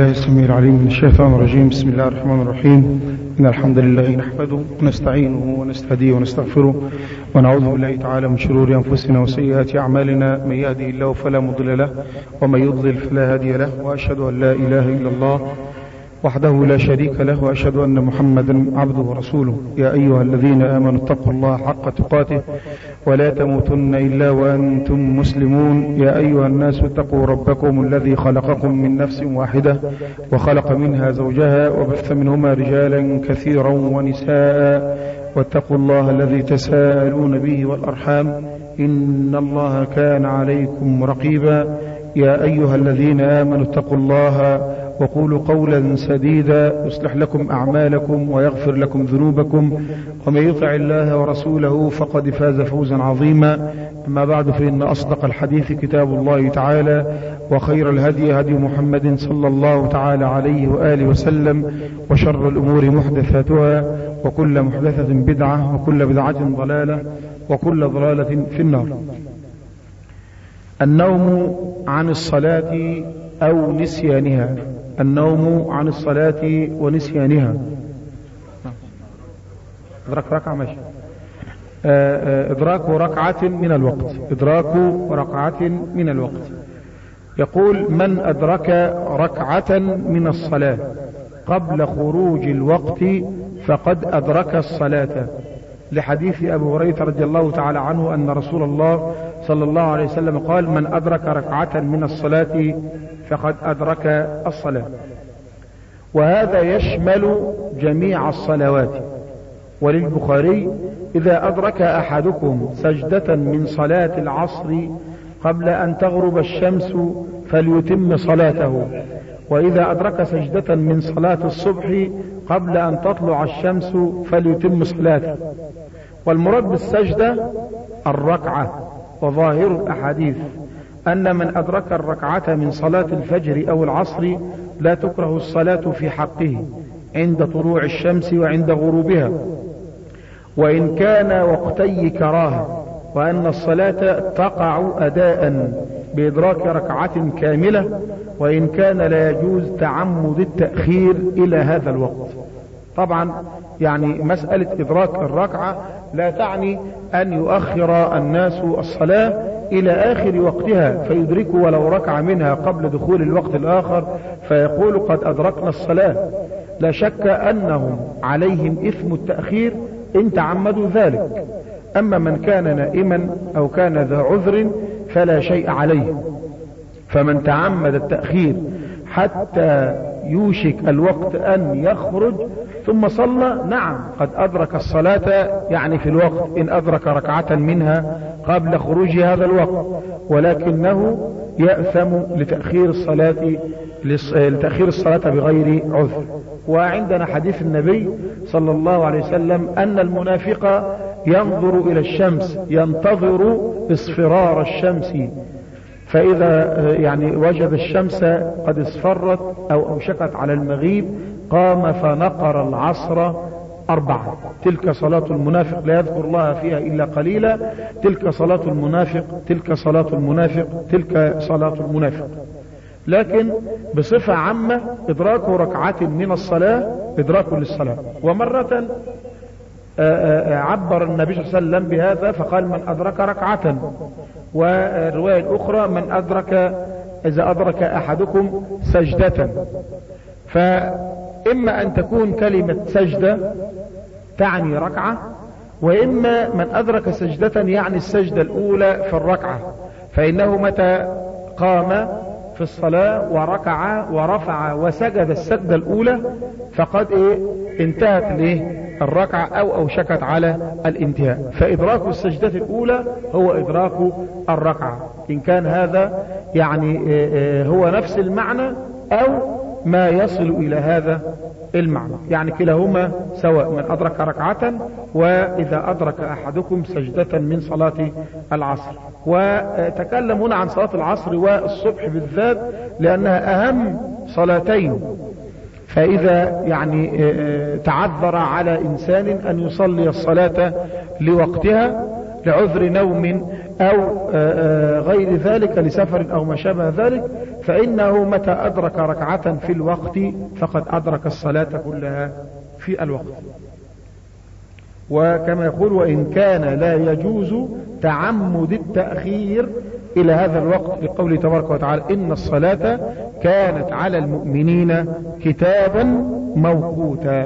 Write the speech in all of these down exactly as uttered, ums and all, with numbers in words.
بالله السميع العليم من الشيطان الرجيم. بسم الله الرحمن الرحيم. إن الحمد لله نحمده ونستعينه ونستهديه ونستغفره ونعوذ بالله تعالى من شرور أنفسنا وسيئات أعمالنا، من يهده الله فلا مضل له ومن يضلل فلا هادي له، وأشهد أن لا إله إلا الله وحده لا شريك له، وأشهد أن محمدا عبده ورسوله. يا أيها الذين آمنوا اتقوا الله حق تقاته ولا تموتن إلا وأنتم مسلمون. يا أيها الناس اتقوا ربكم الذي خلقكم من نفس واحدة وخلق منها زوجها وبث منهما رجالا كثيرا ونساء، واتقوا الله الذي تساءلون به والأرحام إن الله كان عليكم رقيبا. يا أيها الذين آمنوا اتقوا الله وقولوا قولا سديدا يصلح لكم أعمالكم ويغفر لكم ذنوبكم، ومن يطع الله ورسوله فقد فاز فوزا عظيما. أما بعد، فإن أصدق الحديث كتاب الله تعالى، وخير الهدي هدي محمد صلى الله تعالى عليه وآله وسلم، وشر الأمور محدثاتها، وكل محدثة بدعة، وكل بدعة ضلالة، وكل ضلالة في النار. النوم عن الصلاة أو نسيانها. النوم عن الصلاة ونسيانها. إدراك ركعة ماشي. إدراك ركعة من الوقت. إدراك ركعة من الوقت. يقول: من أدرك ركعة من الصلاة قبل خروج الوقت فقد أدرك الصلاة، لحديث أبي هريرة رضي الله تعالى عنه أن رسول الله صلى الله عليه وسلم قال: من أدرك ركعة من الصلاة فقد أدرك الصلاة. وهذا يشمل جميع الصلوات. وللبخاري: إذا أدرك أحدكم سجدة من صلاة العصر قبل أن تغرب الشمس فليتم صلاته، وإذا أدرك سجدة من صلاة الصبح قبل أن تطلع الشمس فليتم صلاته. والمراد بالسجدة الركعة. وظاهر الأحاديث أن من أدرك الركعة من صلاة الفجر أو العصر لا تكره الصلاة في حقه عند طلوع الشمس وعند غروبها، وإن كان وقتي كراهة، وأن الصلاة تقع أداء بإدراك ركعة كاملة، وإن كان لا يجوز تعمد التأخير إلى هذا الوقت. طبعا يعني مسألة إدراك الركعة لا تعني أن يؤخر الناس الصلاة إلى آخر وقتها فيدركوا ولو ركع منها قبل دخول الوقت الآخر فيقول قد أدركنا الصلاة. لا شك أنهم عليهم إثم التأخير إن تعمدوا ذلك. أما من كان نائما أو كان ذا عذر فلا شيء عليه. فمن تعمد التأخير حتى يوشك الوقت أن يخرج ثم صلى، نعم قد أدرك الصلاة يعني في الوقت، إن أدرك ركعة منها قبل خروج هذا الوقت، ولكنه يأثم لتأخير الصلاة لتأخير الصلاة بغير عذر. وعندنا حديث النبي صلى الله عليه وسلم أن المنافق ينظر إلى الشمس ينتظر اصفرار الشمس، فإذا يعني وجد الشمس قد اصفرت أو أوشكت على المغيب قام فنقر العصر أربعة. تلك صلاة المنافق لا يذكر الله فيها إلا قليلا. تلك صلاة المنافق، تلك صلاة المنافق، تلك صلاة المنافق. لكن بصفة عامة إدراك ركعة من الصلاة إدراك للصلاة. ومرة عبر النبي صلى الله عليه وسلم بهذا فقال: من أدرك ركعة. والرواية الأخرى: من أدرك إذا أدرك أحدكم سجدة. فإما أن تكون كلمة سجدة تعني ركعة، وإما من أدرك سجدة يعني السجدة الأولى في الركعة، فإنه متى قام في الصلاة وركع ورفع وسجد السجدة الأولى فقد إيه انتهت له الركعة أو أوشكت على الانتهاء. فإدراك السجدة الأولى هو إدراك الركعة، إن كان هذا يعني هو نفس المعنى أو ما يصل إلى هذا المعنى، يعني كلاهما سواء، من أدرك ركعة وإذا أدرك أحدكم سجدة من صلاة العصر. وتكلم هنا عن صلاة العصر والصبح بالذات لأنها أهم صلاتين، فإذا يعني تعذر على إنسان أن يصلي الصلاة لوقتها لعذر نوم أو غير ذلك لسفر أو ما شابه ذلك، فإنه متى أدرك ركعة في الوقت فقد أدرك الصلاة كلها في الوقت. وكما يقول وإن كان لا يجوز تعمد التأخير إلى هذا الوقت، لقوله تبارك وتعالى إن الصلاة كانت على المؤمنين كتابا موقوتا.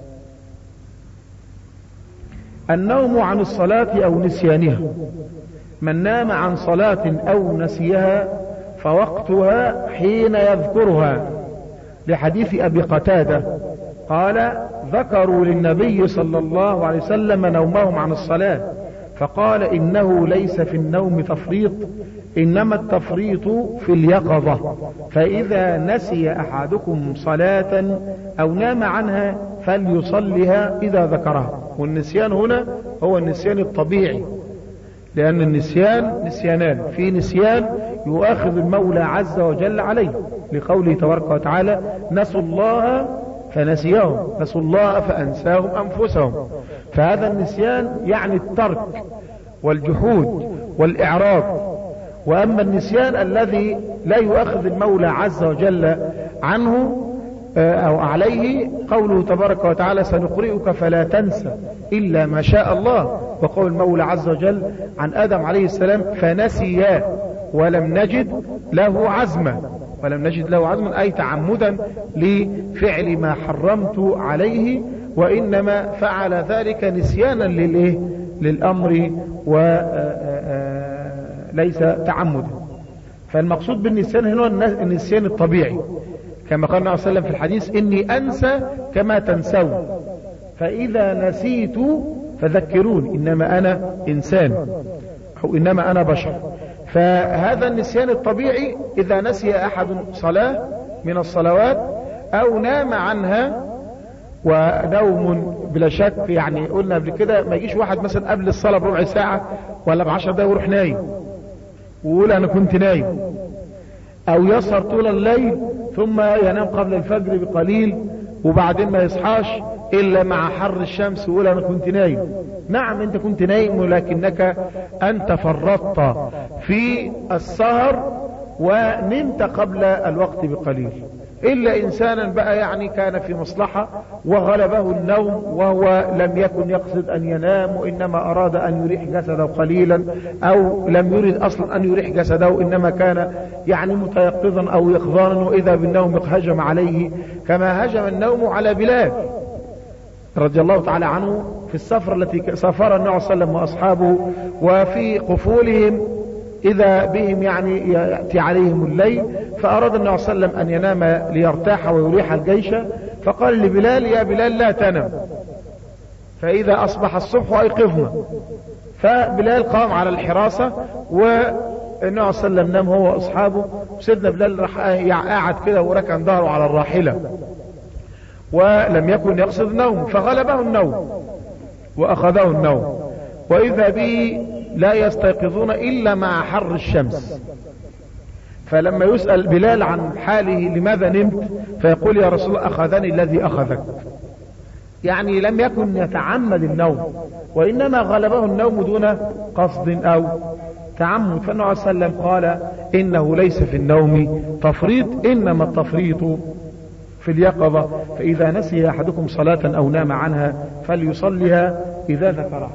النوم عن الصلاة أو نسيانها: من نام عن صلاة أو نسيها فوقتها حين يذكرها، لحديث أبي قتادة قال ذكروا للنبي صلى الله عليه وسلم نومهم عن الصلاة فقال إنه ليس في النوم تفريط، إنما التفريط في اليقظة، فإذا نسي أحدكم صلاة أو نام عنها فليصلها إذا ذكرها. والنسيان هنا هو النسيان الطبيعي، لأن النسيان نسيانان: في نسيان يؤاخذ المولى عز وجل عليه، لقوله تبارك وتعالى نسوا الله فنسيهم، نسوا الله فأنساهم أنفسهم. فهذا النسيان يعني الترك والجحود والإعراض. وأما النسيان الذي لا يؤاخذ المولى عز وجل عنه أو عليه، قوله تبارك وتعالى سنقرئك فلا تنسى إلا ما شاء الله، وقول المولى عز وجل عن آدم عليه السلام فنسي ولم نجد له عزما، ولم نجد له عزما أي تعمدا لفعل ما حرمت عليه، وإنما فعل ذلك نسيانا للإيه؟ للأمر وليس تعمدا. فالمقصود بالنسيان هنا النسيان الطبيعي، كما قال النبي صلى الله عليه وسلم في الحديث إني أنسى كما تنسون، فإذا نسيت فذكرون، إنما أنا إنسان أو إنما أنا بشر. فهذا النسيان الطبيعي إذا نسي أحد صلاة من الصلوات أو نام عنها، ونوم بلا شك يعني قلنا قبل كده ما يجيش واحد مثلا قبل الصلاة بربع ساعة ولا بعشر دقايق ويروح نايم ويقول أنا كنت نايم، أو يسهر طول الليل ثم ينام قبل الفجر بقليل وبعدين ما يصحاش إلا مع حر الشمس ويقول أنا كنت نايم. نعم أنت كنت نايم، ولكنك أنت فرطت في السهر ونمت قبل الوقت بقليل. إلا إنسانا بقى يعني كان في مصلحة وغلبه النوم وهو لم يكن يقصد أن ينام، وإنما أراد أن يريح جسده قليلا، أو لم يريد أصلا أن يريح جسده، إنما كان يعني متيقظا أو يقظانا، وإذا بالنوم هجم عليه كما هجم النوم على بلال رضي الله تعالى عنه في السفر التي سافر النبي صلى الله عليه وسلم وأصحابه، وفي قفولهم إذا بهم يعني يأتي عليهم الليل، فأراد النبي صلى الله عليه وسلم أن ينام ليرتاح ويريح الجيش، فقال لبلال يا بلال لا تنم، فإذا أصبح الصبح أيقظنا. فبلال قام على الحراسة، والنبي صلى الله عليه وسلم نام هو وأصحابه، وسيدنا بلال راح قاعد كده وركن ظهره على الراحلة ولم يكن يقصد النوم، فغلبه النوم وأخذه النوم، وإذا به لا يستيقظون إلا مع حر الشمس. فلما يسأل بلال عن حاله لماذا نمت فيقول يا رسول الله أخذني الذي أخذك، يعني لم يكن يتعمد النوم، وإنما غلبه النوم دون قصد أو تعمد. فالنبي صلى الله عليه وسلم قال إنه ليس في النوم تفريط، إنما التفريط في اليقظة، فإذا نسي أحدكم صلاة أو نام عنها فليصليها إذا ذكرها.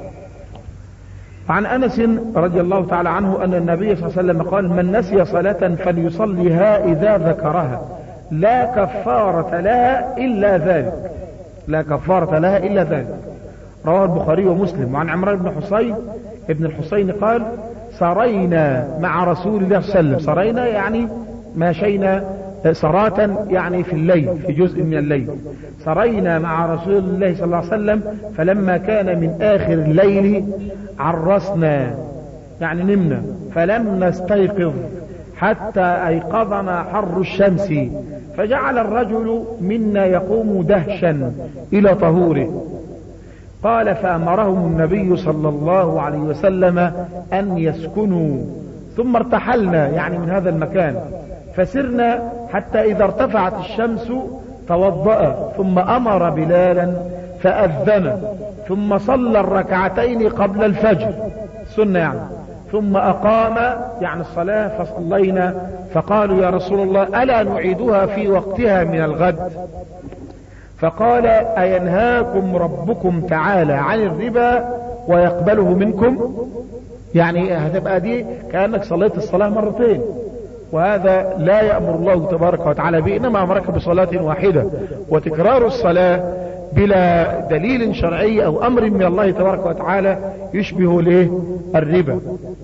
عن أنس رضي الله تعالى عنه أن النبي صلى الله عليه وسلم قال من نسي صلاة فليصليها إذا ذكرها لا كفارة لها إلا ذلك، لا كفارة لها إلا ذلك. رواه البخاري ومسلم. وعن عمران بن حسين ابن الحسين قال سرينا مع رسول الله صلى الله عليه وسلم، سرينا يعني ماشينا سراة يعني في الليل، في جزء من الليل. سرينا مع رسول الله صلى الله عليه وسلم فلما كان من آخر الليل عرسنا يعني نمنا، فلم نستيقظ حتى أيقظنا حر الشمس، فجعل الرجل منا يقوم دهشا إلى طهوره. قال فأمرهم النبي صلى الله عليه وسلم أن يسكنوا، ثم ارتحلنا يعني من هذا المكان، فسرنا حتى إذا ارتفعت الشمس توضأ، ثم أمر بلالا فأذن، ثم صلى الركعتين قبل الفجر سنة يعني، ثم أقام يعني الصلاة فصلينا، فقالوا يا رسول الله ألا نعيدها في وقتها من الغد؟ فقال أينهاكم ربكم تعالى عن الربا ويقبله منكم؟ يعني هتبقى دي كأنك صليت الصلاة مرتين، وهذا لا يأمر الله تبارك وتعالى به، إنما أمرك بصلاة واحدة. وتكرار الصلاة بلا دليل شرعي أو أمر من الله تبارك وتعالى يشبه له الربا.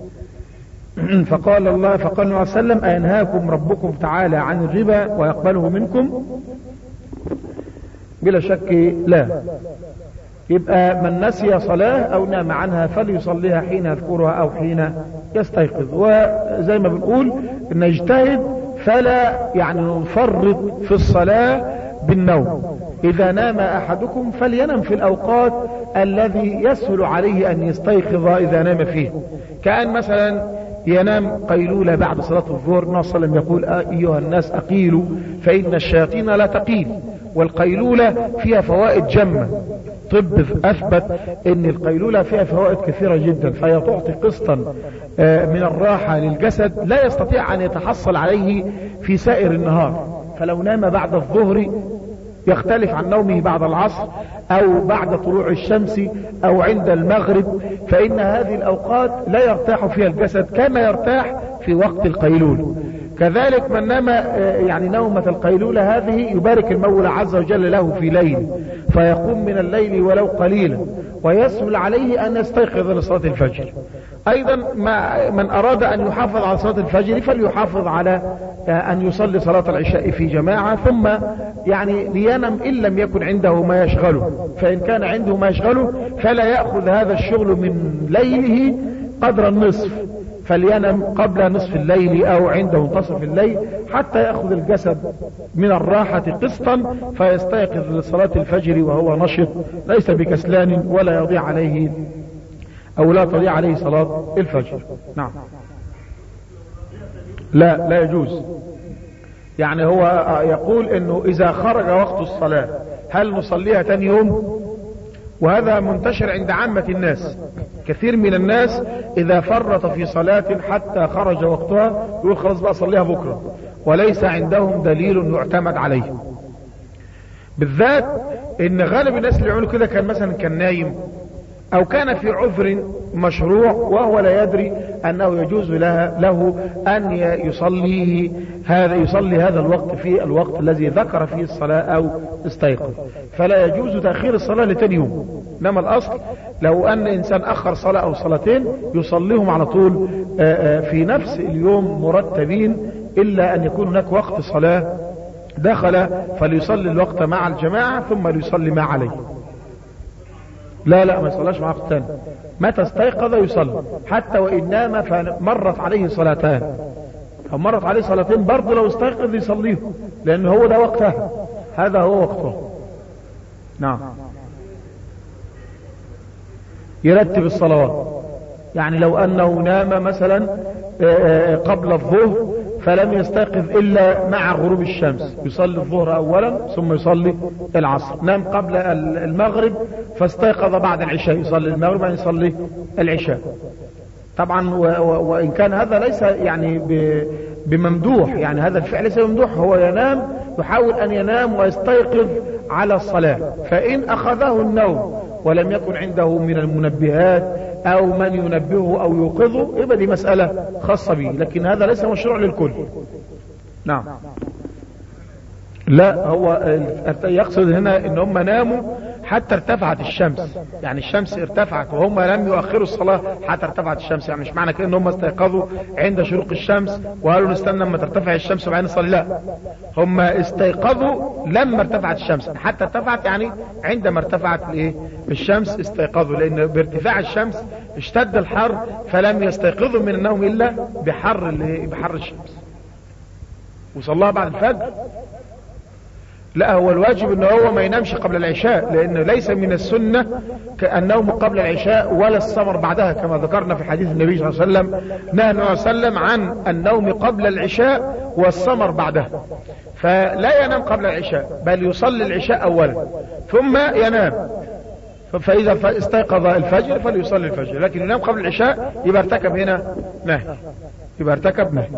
فقال الله فقال الله عليه وسلم أينهاكم ربكم تعالى عن الربا ويقبله منكم؟ بلا شك لا. يبقى من نسي صلاة أو نام عنها فليصليها حين يذكرها أو حين يستيقظ. وزي ما بنقول نجتهد فلا يعني نفرط في الصلاة بالنوم. إذا نام أحدكم فلينم في الأوقات الذي يسهل عليه أن يستيقظ إذا نام فيه، كأن مثلا ينام قيلولة بعد صلاة الظهر. النبي صلى الله عليه وسلم يقول أيها الناس أقيلوا فإن الشياطين لا تقيل. والقيلولة فيها فوائد جمة، طب أثبت أن القيلولة فيها فوائد كثيرة جدا، فهي تعطي قسطا من الراحة للجسد لا يستطيع أن يتحصل عليه في سائر النهار. فلو نام بعد الظهر يختلف عن نومه بعد العصر أو بعد طلوع الشمس أو عند المغرب، فإن هذه الأوقات لا يرتاح فيها الجسد كما يرتاح في وقت القيلولة. كذلك من نام يعني نومة القيلولة هذه يبارك المولى عز وجل له في ليل، فيقوم من الليل ولو قليلا ويسهل عليه أن يستيقظ لصلاة الفجر. أيضا من أراد أن يحافظ على صلاة الفجر فليحافظ على أن يصلي صلاة العشاء في جماعة، ثم يعني لينم إن لم يكن عنده ما يشغله. فإن كان عنده ما يشغله فلا يأخذ هذا الشغل من ليله قدر النصف، فلينم قبل نصف الليل أو عند منتصف الليل حتى يأخذ الجسد من الراحة قسطا فيستيقظ لصلاة الفجر وهو نشط ليس بكسلان ولا يضيع عليه أو لا تضيع عليه صلاة الفجر. نعم. لا لا يجوز. يعني هو يقول انه اذا خرج وقت الصلاة هل نصليها تاني يوم؟ وهذا منتشر عند عامة الناس. كثير من الناس اذا فرط في صلاة حتى خرج وقتها يقول خلاص بقى صليها بكرة، وليس عندهم دليل يعتمد عليه. بالذات ان غالب الناس اللي يعملوا كده كان مثلا كان نايم او كان في عذر مشروع وهو لا يدري انه يجوز لها له ان يصلي هذا يصلي هذا الوقت في الوقت الذي ذكر فيه الصلاة او استيقظ، فلا يجوز تأخير الصلاة لتاني يوم. انما الاصل لو ان انسان اخر صلاة او صلاتين يصليهم على طول في نفس اليوم مرتبين، الا ان يكون هناك وقت صلاة دخل فليصلي الوقت مع الجماعة ثم ليصلي ما عليه. لا لا ما يصلاش مع وقت ثاني، متى استيقظ يصلي حتى وإن نام فمرت عليه صلاتان أو مرت عليه صلاتين برضه لو استيقظ يصليه، لأن هو ده وقتها، هذا هو وقته. نعم. يرتب الصلوات، يعني لو أنه نام مثلا قبل الظهر فلم يستيقظ إلا مع غروب الشمس يصلي الظهر أولا ثم يصلي العصر. نام قبل المغرب فاستيقظ بعد العشاء يصلي المغرب يعني يصلي العشاء. طبعا وإن كان هذا ليس يعني بممدوح، يعني هذا الفعل ليس ممدوح، هو ينام يحاول أن ينام ويستيقظ على الصلاة، فإن أخذه النوم ولم يكن عنده من المنبهات او من ينبهه او يوقظه يبقى دي مسألة خاصة به، لكن هذا ليس مشروع للكل. نعم. لا هو يقصد هنا ان هم ناموا حتى ارتفعت الشمس، يعني الشمس ارتفعت وهم لم يؤخروا الصلاة حتى ارتفعت الشمس، يعني مش معنى كده ان هم استيقظوا عند شروق الشمس وقالوا نستنى لما ترتفع الشمس وبعدين نصلي، لا، هم استيقظوا لما ارتفعت الشمس، حتى ارتفعت يعني عندما ارتفعت الايه الشمس استيقظوا، لان بارتفاع الشمس اشتد الحر فلم يستيقظوا من النوم الا بحر بحر الشمس وصلاها بعد الفجر. لا هو الواجب ان هو ما ينامش قبل العشاء، لانه ليس من السنة النوم قبل العشاء ولا السمر بعدها، كما ذكرنا في حديث النبي صلى الله عليه وسلم نهى النبي صلى الله عليه وسلم عن النوم قبل العشاء والسمر بعدها، فلا ينام قبل العشاء بل يصلي العشاء اولا ثم ينام، فإذا استيقظ الفجر فليصلي الفجر، لكن ينام قبل العشاء يبقى ارتكب هنا نهي، يبقى ارتكب نهي.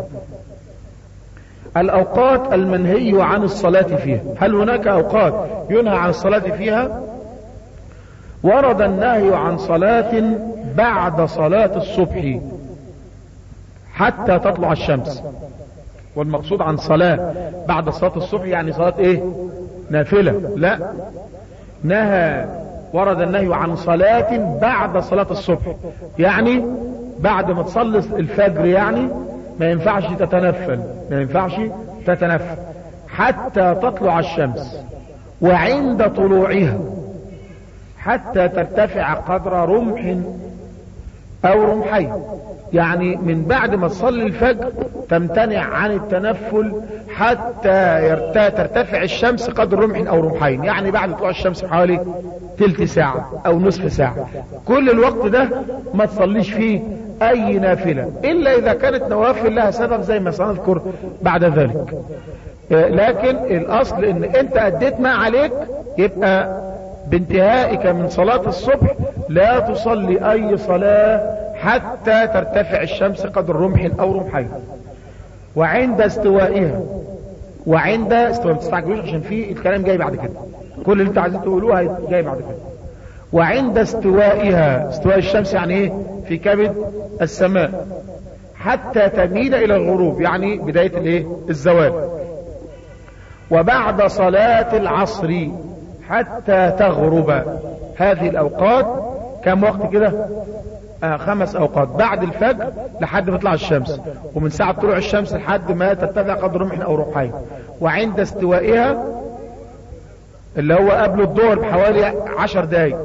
الأوقات المنهي عن الصلاة فيها، هل هناك أوقات ينهى عن الصلاة فيها؟ ورد النهي عن صلاة بعد صلاة الصبح حتى تطلع الشمس، والمقصود عن صلاة بعد صلاة الصبح يعني صلاة ايه؟ نافلة، لا، نهى ورد النهي عن صلاة بعد صلاة الصبح، يعني بعد ما تصلي الفجر، يعني ما ينفعش تتنفل، ما ينفعش تتنفل حتى تطلع الشمس، وعند طلوعها حتى ترتفع قدر رمح او رمحين، يعني من بعد ما تصلي الفجر تمتنع عن التنفل حتى يرتا ترتفع الشمس قدر رمح او رمحين، يعني بعد طلوع الشمس حوالي تلت ساعة او نصف ساعة. كل الوقت ده ما تصليش فيه اي نافلة الا اذا كانت نوافل لها سبب زي ما سنذكر بعد ذلك، لكن الاصل ان انت اديت ما عليك، يبقى بانتهائك من صلاة الصبح لا تصلي اي صلاة حتى ترتفع الشمس قدر رمح او رمحين. وعند استوائها، وعند استواء، ما تستعجلوش عشان في الكلام جاي بعد كده، كل اللي انتوا عايزين تقولوه جاي بعد كده. وعند استوائها، استواء الشمس يعني ايه؟ في كبد السماء، حتى تميل الى الغروب، يعني بداية الايه؟ الزوال. وبعد صلاة العصر حتى تغرب، هذه الاوقات كم وقت كده؟ آه خمس اوقات، بعد الفجر لحد ما تطلع الشمس، ومن ساعة طلوع الشمس لحد ما ترتفع قدر رمح او رمحين، وعند استوائها اللي هو قبل الظهر بحوالي عشر دقايق،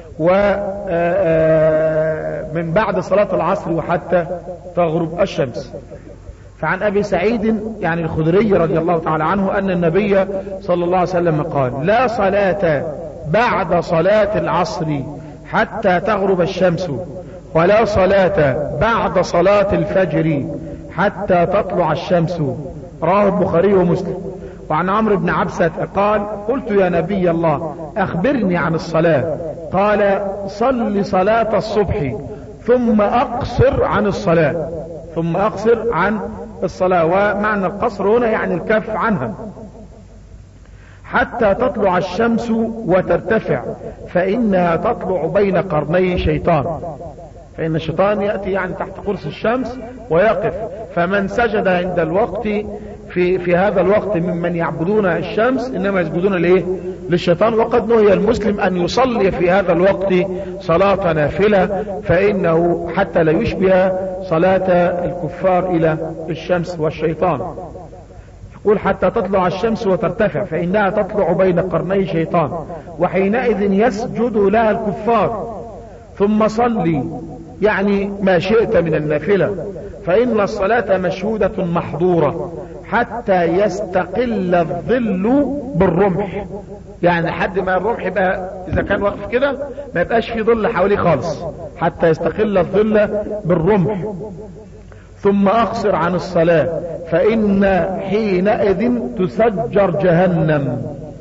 ومن بعد صلاة العصر وحتى تغرب الشمس. فعن ابي سعيد يعني الخدري رضي الله تعالى عنه ان النبي صلى الله عليه وسلم قال: لا صلاة بعد صلاة العصر حتى تغرب الشمس، ولا صلاة بعد صلاة الفجر حتى تطلع الشمس. رواه البخاري ومسلم. وعن عمرو بن عبسة قال: قلت يا نبي الله اخبرني عن الصلاة، قال: صل صلاة الصبح ثم اقصر عن الصلاة، ثم اقصر عن الصلاة. ومعنى القصر هنا يعني الكف عنها، حتى تطلع الشمس وترتفع، فإنها تطلع بين قرني شيطان، فإن الشيطان يأتي يعني تحت قرص الشمس ويقف، فمن سجد عند الوقت في في هذا الوقت ممن يعبدون الشمس إنما يسجدون لإيه؟ للشيطان. وقد نهي المسلم أن يصلي في هذا الوقت صلاة نافلة، فإنه حتى لا يشبه صلاة الكفار إلى الشمس والشيطان. يقول: حتى تطلع الشمس وترتفع، فإنها تطلع بين قرني شيطان، وحينئذ يسجد لها الكفار. ثم صلي يعني ما شئت من النافلة، فإن الصلاة مشهودة محظورة حتى يستقل الظل بالرمح، يعني لحد ما الرمح يبقى إذا كان واقف كده ما يبقاش في ظل حواليه خالص، حتى يستقل الظل بالرمح. ثم اقصر عن الصلاة، فإن حينئذ تسجر جهنم.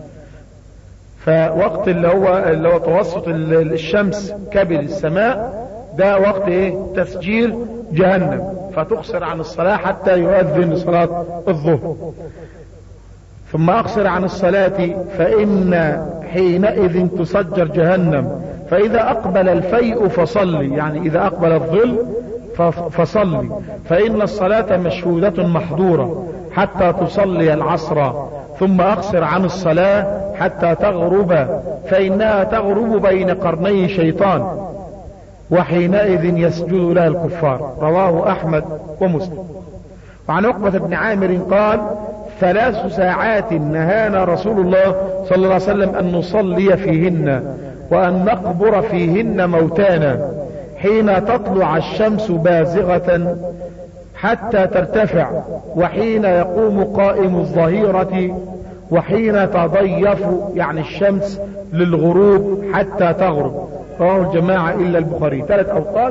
فوقت اللي هو اللي هو توسط الشمس كبد السماء ده وقت ايه؟ تسجير جهنم، فتقصر عن الصلاة حتى يؤذن صلاة الظهر. ثم اقصر عن الصلاة فإن حينئذ تسجر جهنم، فإذا اقبل الفيء فصلي، يعني اذا اقبل الظل فصلي، فإن الصلاة مشهودة محظورة حتى تصلي العصر. ثم اقصر عن الصلاة حتى تغرب، فإنها تغرب بين قرني شيطان، وحينئذ يسجد لها الكفار. رواه أحمد ومسلم. وعن عقبة بن عامر قال: ثلاث ساعات نهانا رسول الله صلى الله عليه وسلم أن نصلي فيهن وأن نقبر فيهن موتانا، حين تطلع الشمس بازغة حتى ترتفع، وحين يقوم قائم الظهيرة، وحين تضيف يعني الشمس للغروب حتى تغرب. رواه الجماعة إلا البخاري. ثلاث أوقات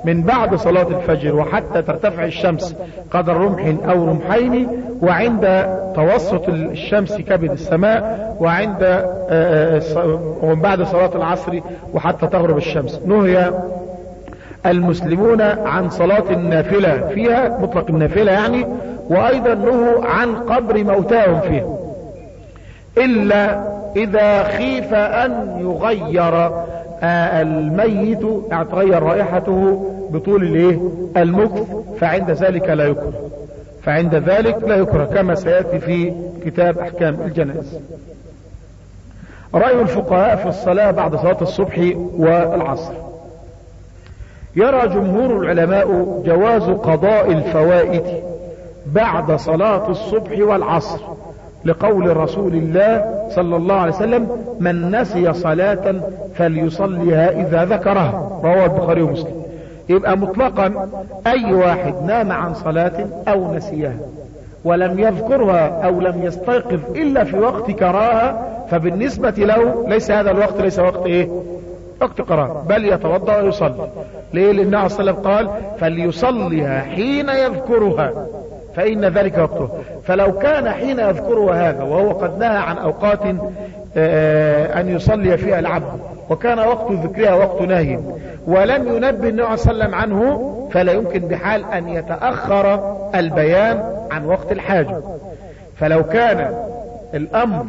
من بعد صلاة الفجر وحتى ترتفع الشمس قدر رمح أو رمحين، وعند توسط الشمس كبد السماء، وعند ومن بعد صلاة العصر وحتى تغرب الشمس. نهي المسلمون عن صلاة النافلة فيها، مطلق النافلة يعني، وأيضا نهوا عن قبر موتاهم فيها، إلا إذا خيف أن يغير الميت، يعني تغير رائحته بطول الايه المكث، فعند ذلك لا يكره، فعند ذلك لا يكره كما سيأتي في كتاب أحكام الجنائز. رأي الفقهاء في الصلاة بعد صلاة الصبح والعصر: يرى جمهور العلماء جواز قضاء الفوائد بعد صلاة الصبح والعصر، لقول رسول الله صلى الله عليه وسلم: من نسي صلاة فليصليها إذا ذكرها، رواه البخاري ومسلم. يبقى مطلقا أي واحد نام عن صلاة أو نسيها ولم يذكرها أو لم يستيقظ إلا في وقت كراهة، فبالنسبة له ليس هذا الوقت ليس وقت إيه؟ وقت كراهة، بل يتوضأ ويصلي. ليه؟ لأن النبي صلى الله عليه وسلم قال: فليصليها حين يذكرها فإن ذلك وقته. فلو كان حين يذكرها هذا وهو قد نهى عن أوقات أن يصلي فيها العبد، وكان وقت ذكرها وقت نهي، ولم ينبه النبي صلى الله عليه وسلم عنه، فلا يمكن بحال أن يتأخر البيان عن وقت الحاجة. فلو كان الأمر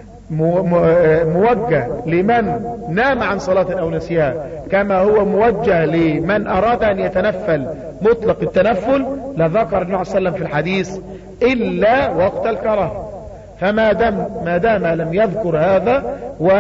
موجه لمن نام عن صلاة أو نسيها كما هو موجه لمن أراد أن يتنفل مطلق التنفل، لذكر النبي صلى الله عليه وسلم في الحديث: إلا وقت الكراهة. فما دام ما دام لم يذكر هذا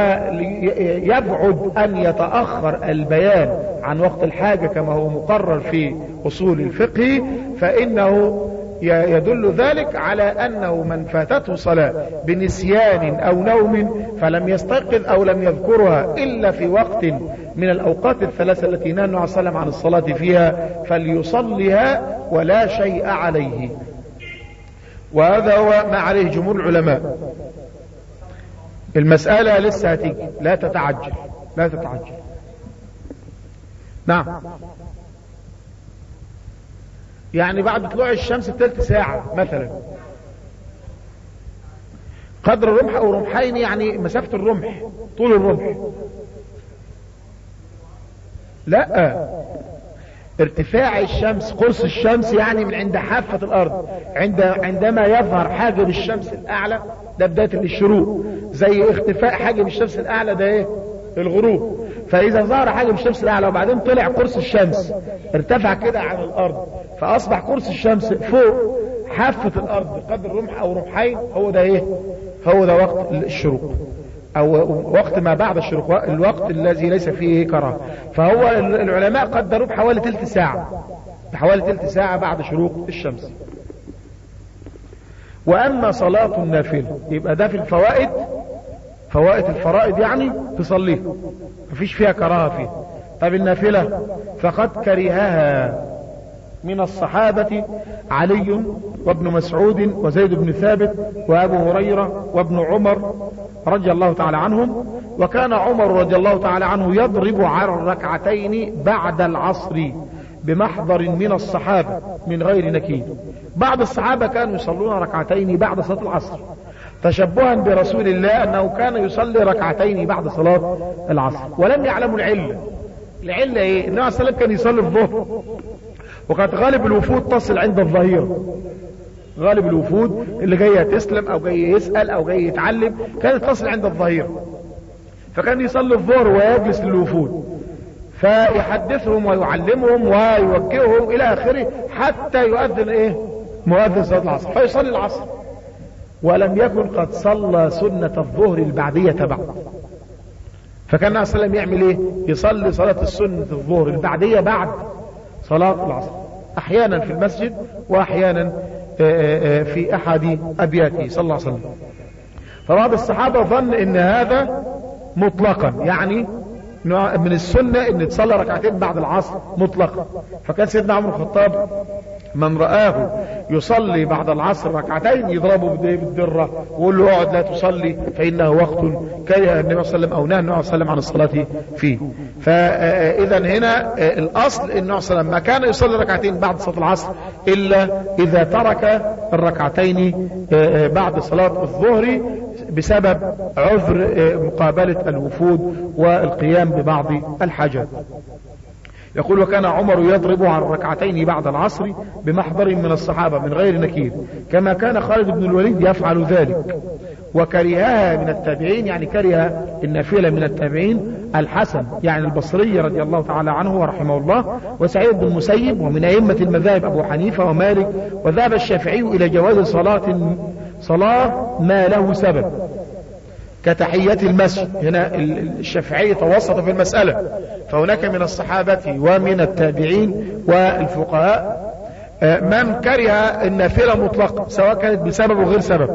ويبعد أن يتأخر البيان عن وقت الحاجة كما هو مقرر في أصول الفقه، فإنه يدل ذلك على أنه من فاتته صلاة بنسيان أو نوم فلم يستيقظ أو لم يذكرها إلا في وقت من الأوقات الثلاثة التي نهى النبي صلى الله عليه وسلم عن الصلاة فيها فليصليها ولا شيء عليه. وهذا هو ما عليه جمهور العلماء. المسألة لسه هتيجي، لا تتعجل لا تتعجل. نعم، يعني بعد طلوع الشمس بثلث ساعة مثلا، قدر الرمح او رمحين، يعني مسافة الرمح، طول الرمح. لا، ارتفاع الشمس، قرص الشمس، يعني من عند حافة الارض، عند عندما يظهر حاجب الشمس الاعلى، ده بداية الشروق، زي اختفاء حاجب الشمس الاعلى ده ايه؟ الغروب. فاذا ظهر حاجب الشمس الاعلى وبعدين طلع قرص الشمس، ارتفع كده عن الارض، فاصبح قرص الشمس فوق حافة الارض بقدر رمح او رمحين، هو ده ايه؟ هو ده وقت الشروق، او وقت ما بعد الشروق، الوقت الذي ليس فيه كراهة. فهو العلماء قدروا بحوالي تلت ساعة، بحوالي تلت ساعة بعد شروق الشمس. واما صلاة النافلة يبقى ده في الفوائد، فوائد الفرائض يعني تصليها مفيش فيها كراهة فيها. طب النافلة فقد كرهها من الصحابة علي وابن مسعود وزيد بن ثابت وابو هريرة وابن عمر رضي الله تعالى عنهم. وكان عمر رضي الله تعالى عنه يضرب على الركعتين بعد العصر بمحضر من الصحابة من غير نكير. بعض الصحابة كانوا يصلون ركعتين بعد صلاة العصر تشبها برسول الله أنه كان يصلي ركعتين بعد صلاة العصر، ولم يعلموا العلة. العلة ايه؟ النبي عليه الصلاة والسلام كان يصلي الظهر، وكانت غالب الوفود تصل عند الظهيرة، غالب الوفود اللي جاية تسلم او جاي يسأل او جاي يتعلم كانت تصل عند الظهيرة، فكان يصلي الظهر ويجلس للوفود فيحدثهم ويعلمهم ويوجههم الى اخره حتى يؤذن ايه؟ مؤذن صلاة العصر، فيصلي العصر ولم يكن قد صلى سنة الظهر البعدية بعد. فكان النبي صلى الله عليه وسلم يعمل ايه؟ يصلي صلاة السنة الظهر البعدية بعد صلاة العصر، احيانا في المسجد واحيانا في احد ابياته صلى الله عليه وسلم. فبعض الصحابة ظن ان هذا مطلقا، يعني من السنة ان تصلي ركعتين بعد العصر مطلقا. فكان سيدنا عمر الخطاب من رآه يصلي بعد العصر ركعتين يضربه بالدرة ويقول له اقعد لا تصلي فإنه وقت كره النبي صلى الله عليه وسلم أو نهى النبي صلى الله عليه وسلم عن الصلاة فيه. فإذا هنا الأصل النبي صلى الله عليه وسلم ما كان يصلي ركعتين بعد صلاة العصر إلا إذا ترك الركعتين بعد صلاة الظهر بسبب عذر مقابلة الوفود والقيام ببعض الحاجات. يقول وكان عمر يضرب عن الركعتين بعد العصر بمحضر من الصحابة من غير نكير، كما كان خالد بن الوليد يفعل ذلك. وكرهها من التابعين، يعني كره النافلة من التابعين الحسن يعني البصري رضي الله تعالى عنه ورحمه الله، وسعيد بن المسيب، ومن أئمة المذاهب أبو حنيفة ومالك. وذهب الشافعي إلى جواز صلاة صلاة ما له سبب كتحية المسجد. هنا الشافعي توسط في المسألة، فهناك من الصحابة ومن التابعين والفقهاء من كره النافلة مطلقا سواء كانت بسبب وغير سبب،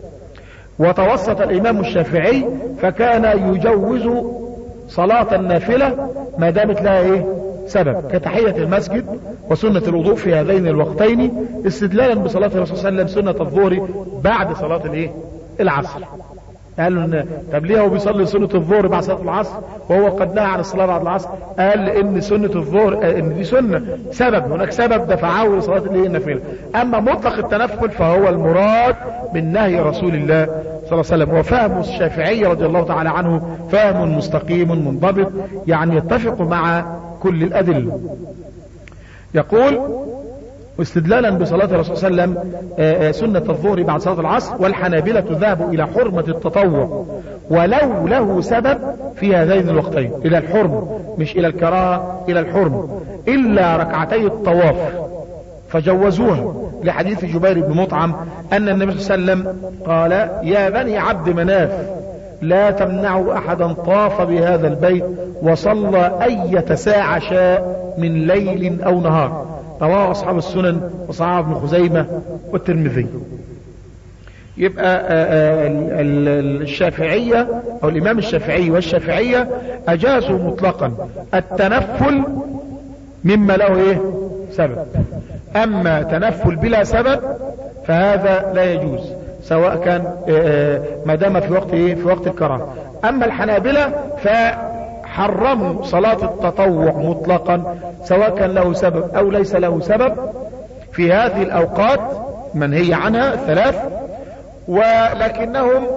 وتوسط الإمام الشافعي فكان يجوز صلاة النافلة ما دامت لها ايه سبب كتحية المسجد وسنة الوضوء في هذين الوقتين، استدلالا بصلاة الرسول صلى الله عليه وسلم سنة الظهر بعد صلاة الايه العصر. قالوا ان طب ليه هو بيصلي سنة الظهر بعد صلاة العصر وهو قد نهى عن الصلاة بعد العصر؟ قال ان سنة الظهر ان دي سنة سبب، هناك سبب دفعه لصلاة الايه النافلة. اما مطلق التنفل فهو المراد من نهي رسول الله صلى الله عليه وسلم. وفهم الشافعي رضي الله تعالى عنه فهم مستقيم منضبط، يعني يتفق مع كل الأدلة. يقول واستدلالا بصلاة الرسول صلى الله عليه وسلم سنة الظهر بعد صلاة العصر، والحنابلة ذهبوا إلى حرمة التطوع ولو له سبب في هذين الوقتين، إلى الحرم مش إلى الكراهة، إلى الحرم، إلا ركعتي الطواف فجوزوها لحديث جبير بن مطعم أن النبي صلى الله عليه وسلم قال يا بني عبد مناف لا تمنعوا أحدا طاف بهذا البيت وصلى أية ساعة شاء من ليل أو نهار. رواه أصحاب السنن وصححه ابن خزيمة والترمذي. يبقى الشافعية أو الإمام الشافعي والشافعية أجازوا مطلقا التنفل مما له إيه سبب، أما تنفل بلا سبب فهذا لا يجوز سواء كان ما دام في وقت إيه في وقت الكراهة. أما الحنابلة فحرموا صلاة التطوع مطلقا سواء كان له سبب أو ليس له سبب في هذه الأوقات منهي عنها الثلاث، ولكنهم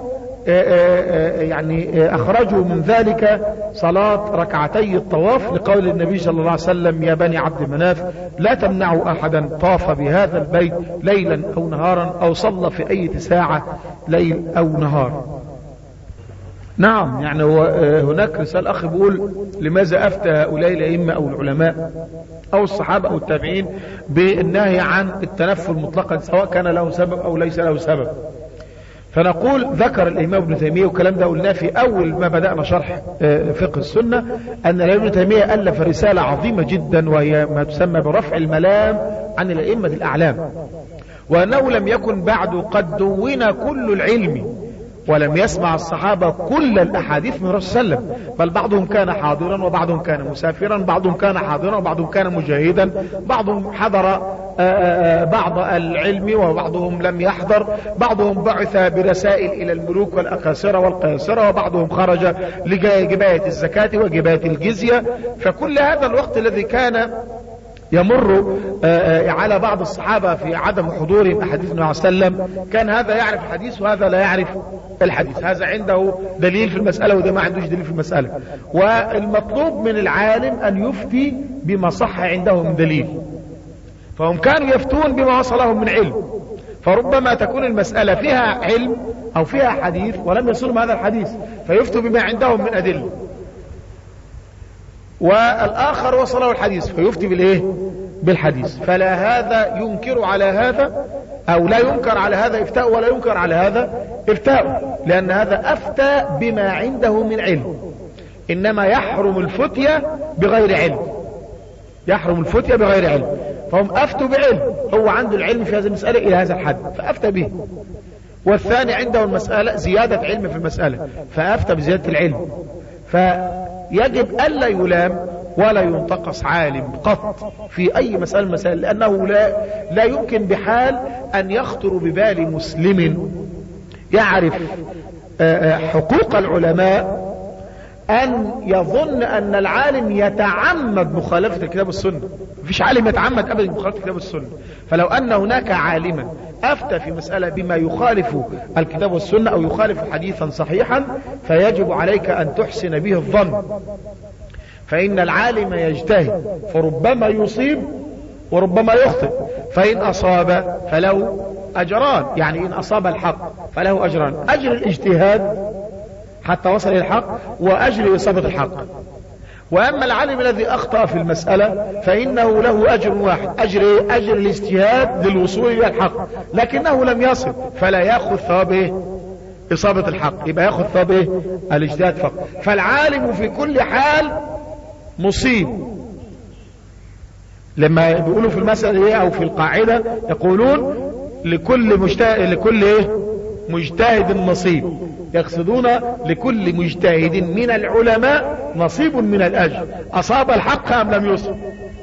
يعني أخرجوا من ذلك صلاة ركعتي الطواف لقول النبي صلى الله عليه وسلم يا بني عبد مناف لا تمنعوا أحدا طاف بهذا البيت ليلا أو نهارا أو صلى في أي ساعة ليل أو نهار. نعم، يعني هناك رسالة أخي بيقول لماذا أفتى هؤلاء الأئمة أو العلماء أو الصحابة أو التابعين بالنهي عن التنفل مطلقا سواء كان له سبب أو ليس له سبب؟ فنقول ذكر الإمام ابن تيمية، والكلام ده قلناه في أول ما بدأنا شرح فقه السنة، أن الإمام ابن تيمية ألف رسالة عظيمة جدا وهي ما تسمى برفع الملام عن الأئمة الأعلام، وأنه لم يكن بعد قد دون كل العلم ولم يسمع الصحابة كل الأحاديث من الرسول صلى الله عليه وسلم، بل بعضهم كان حاضرا وبعضهم كان مسافرا، بعضهم كان حاضرا وبعضهم كان مجاهدا، بعضهم حضر بعض العلم وبعضهم لم يحضر، بعضهم بعث برسائل إلى الملوك والأكاسرة والقياصرة، وبعضهم خرج لجباية الزكاة وجباية الجزية. فكل هذا الوقت الذي كان يمر على بعض الصحابة في عدم حضورهم أحاديث النبي صلى الله عليه وسلم، كان هذا يعرف الحديث وهذا لا يعرف الحديث، هذا عنده دليل في المسألة وده ما عندوش دليل في المسألة. والمطلوب من العالم أن يفتي بما صح عنده من دليل، فهم كانوا يفتون بما وصلهم من علم، فربما تكون المسألة فيها علم أو فيها حديث ولم يصلهم هذا الحديث فيفتوا بما عندهم من أدلة، والآخر وصله الحديث فيفتي بالإيه بالحديث. فلا هذا ينكر على هذا أو لا ينكر على هذا إفتاء ولا ينكر على هذا إفتاء، لأن هذا أفتى بما عنده من علم. إنما يحرم الفتية بغير علم، يحرم الفتية بغير علم، فهم أفتوا بعلم، هو عنده العلم في هذه المسألة إلى هذا الحد فأفتى به، والثاني عنده المسألة زيادة علم في المسألة فأفتى بزيادة العلم. فيجب ألا يلام ولا ينتقص عالم قط في أي مسألة مسائل، لأنه لا, لا يمكن بحال أن يخطر ببال مسلم يعرف حقوق العلماء أن يظن أن العالم يتعمد مخالفة الكتاب والسنة. مفيش عالم يتعمد أبدا مخالفة الكتاب والسنة. فلو أن هناك عالما أفتى في مسألة بما يخالف الكتاب والسنة أو يخالف حديثا صحيحا فيجب عليك أن تحسن به الظن، فإن العالم يجتهد فربما يصيب وربما يخطئ، فإن أصاب فله أجران، يعني إن أصاب الحق فله أجران، أجر الاجتهاد حتى وصل إلى الحق وأجر إصابة الحق. وأما العالم الذي أخطأ في المسألة فإنه له أجر واحد، أجر أجر الاجتهاد للوصول إلى الحق، لكنه لم يصل فلا يأخذ ثواب إصابة الحق، يبقى يأخذ ثواب الاجتهاد فقط. فالعالم في كل حال مصيب. لما بيقولوا في المسألة إيه أو في القاعدة يقولون لكل مجتهد لكل إيه مجتهد نصيب، يقصدون لكل مجتهد من العلماء نصيب من الأجر، أصاب الحق أم لم يصب.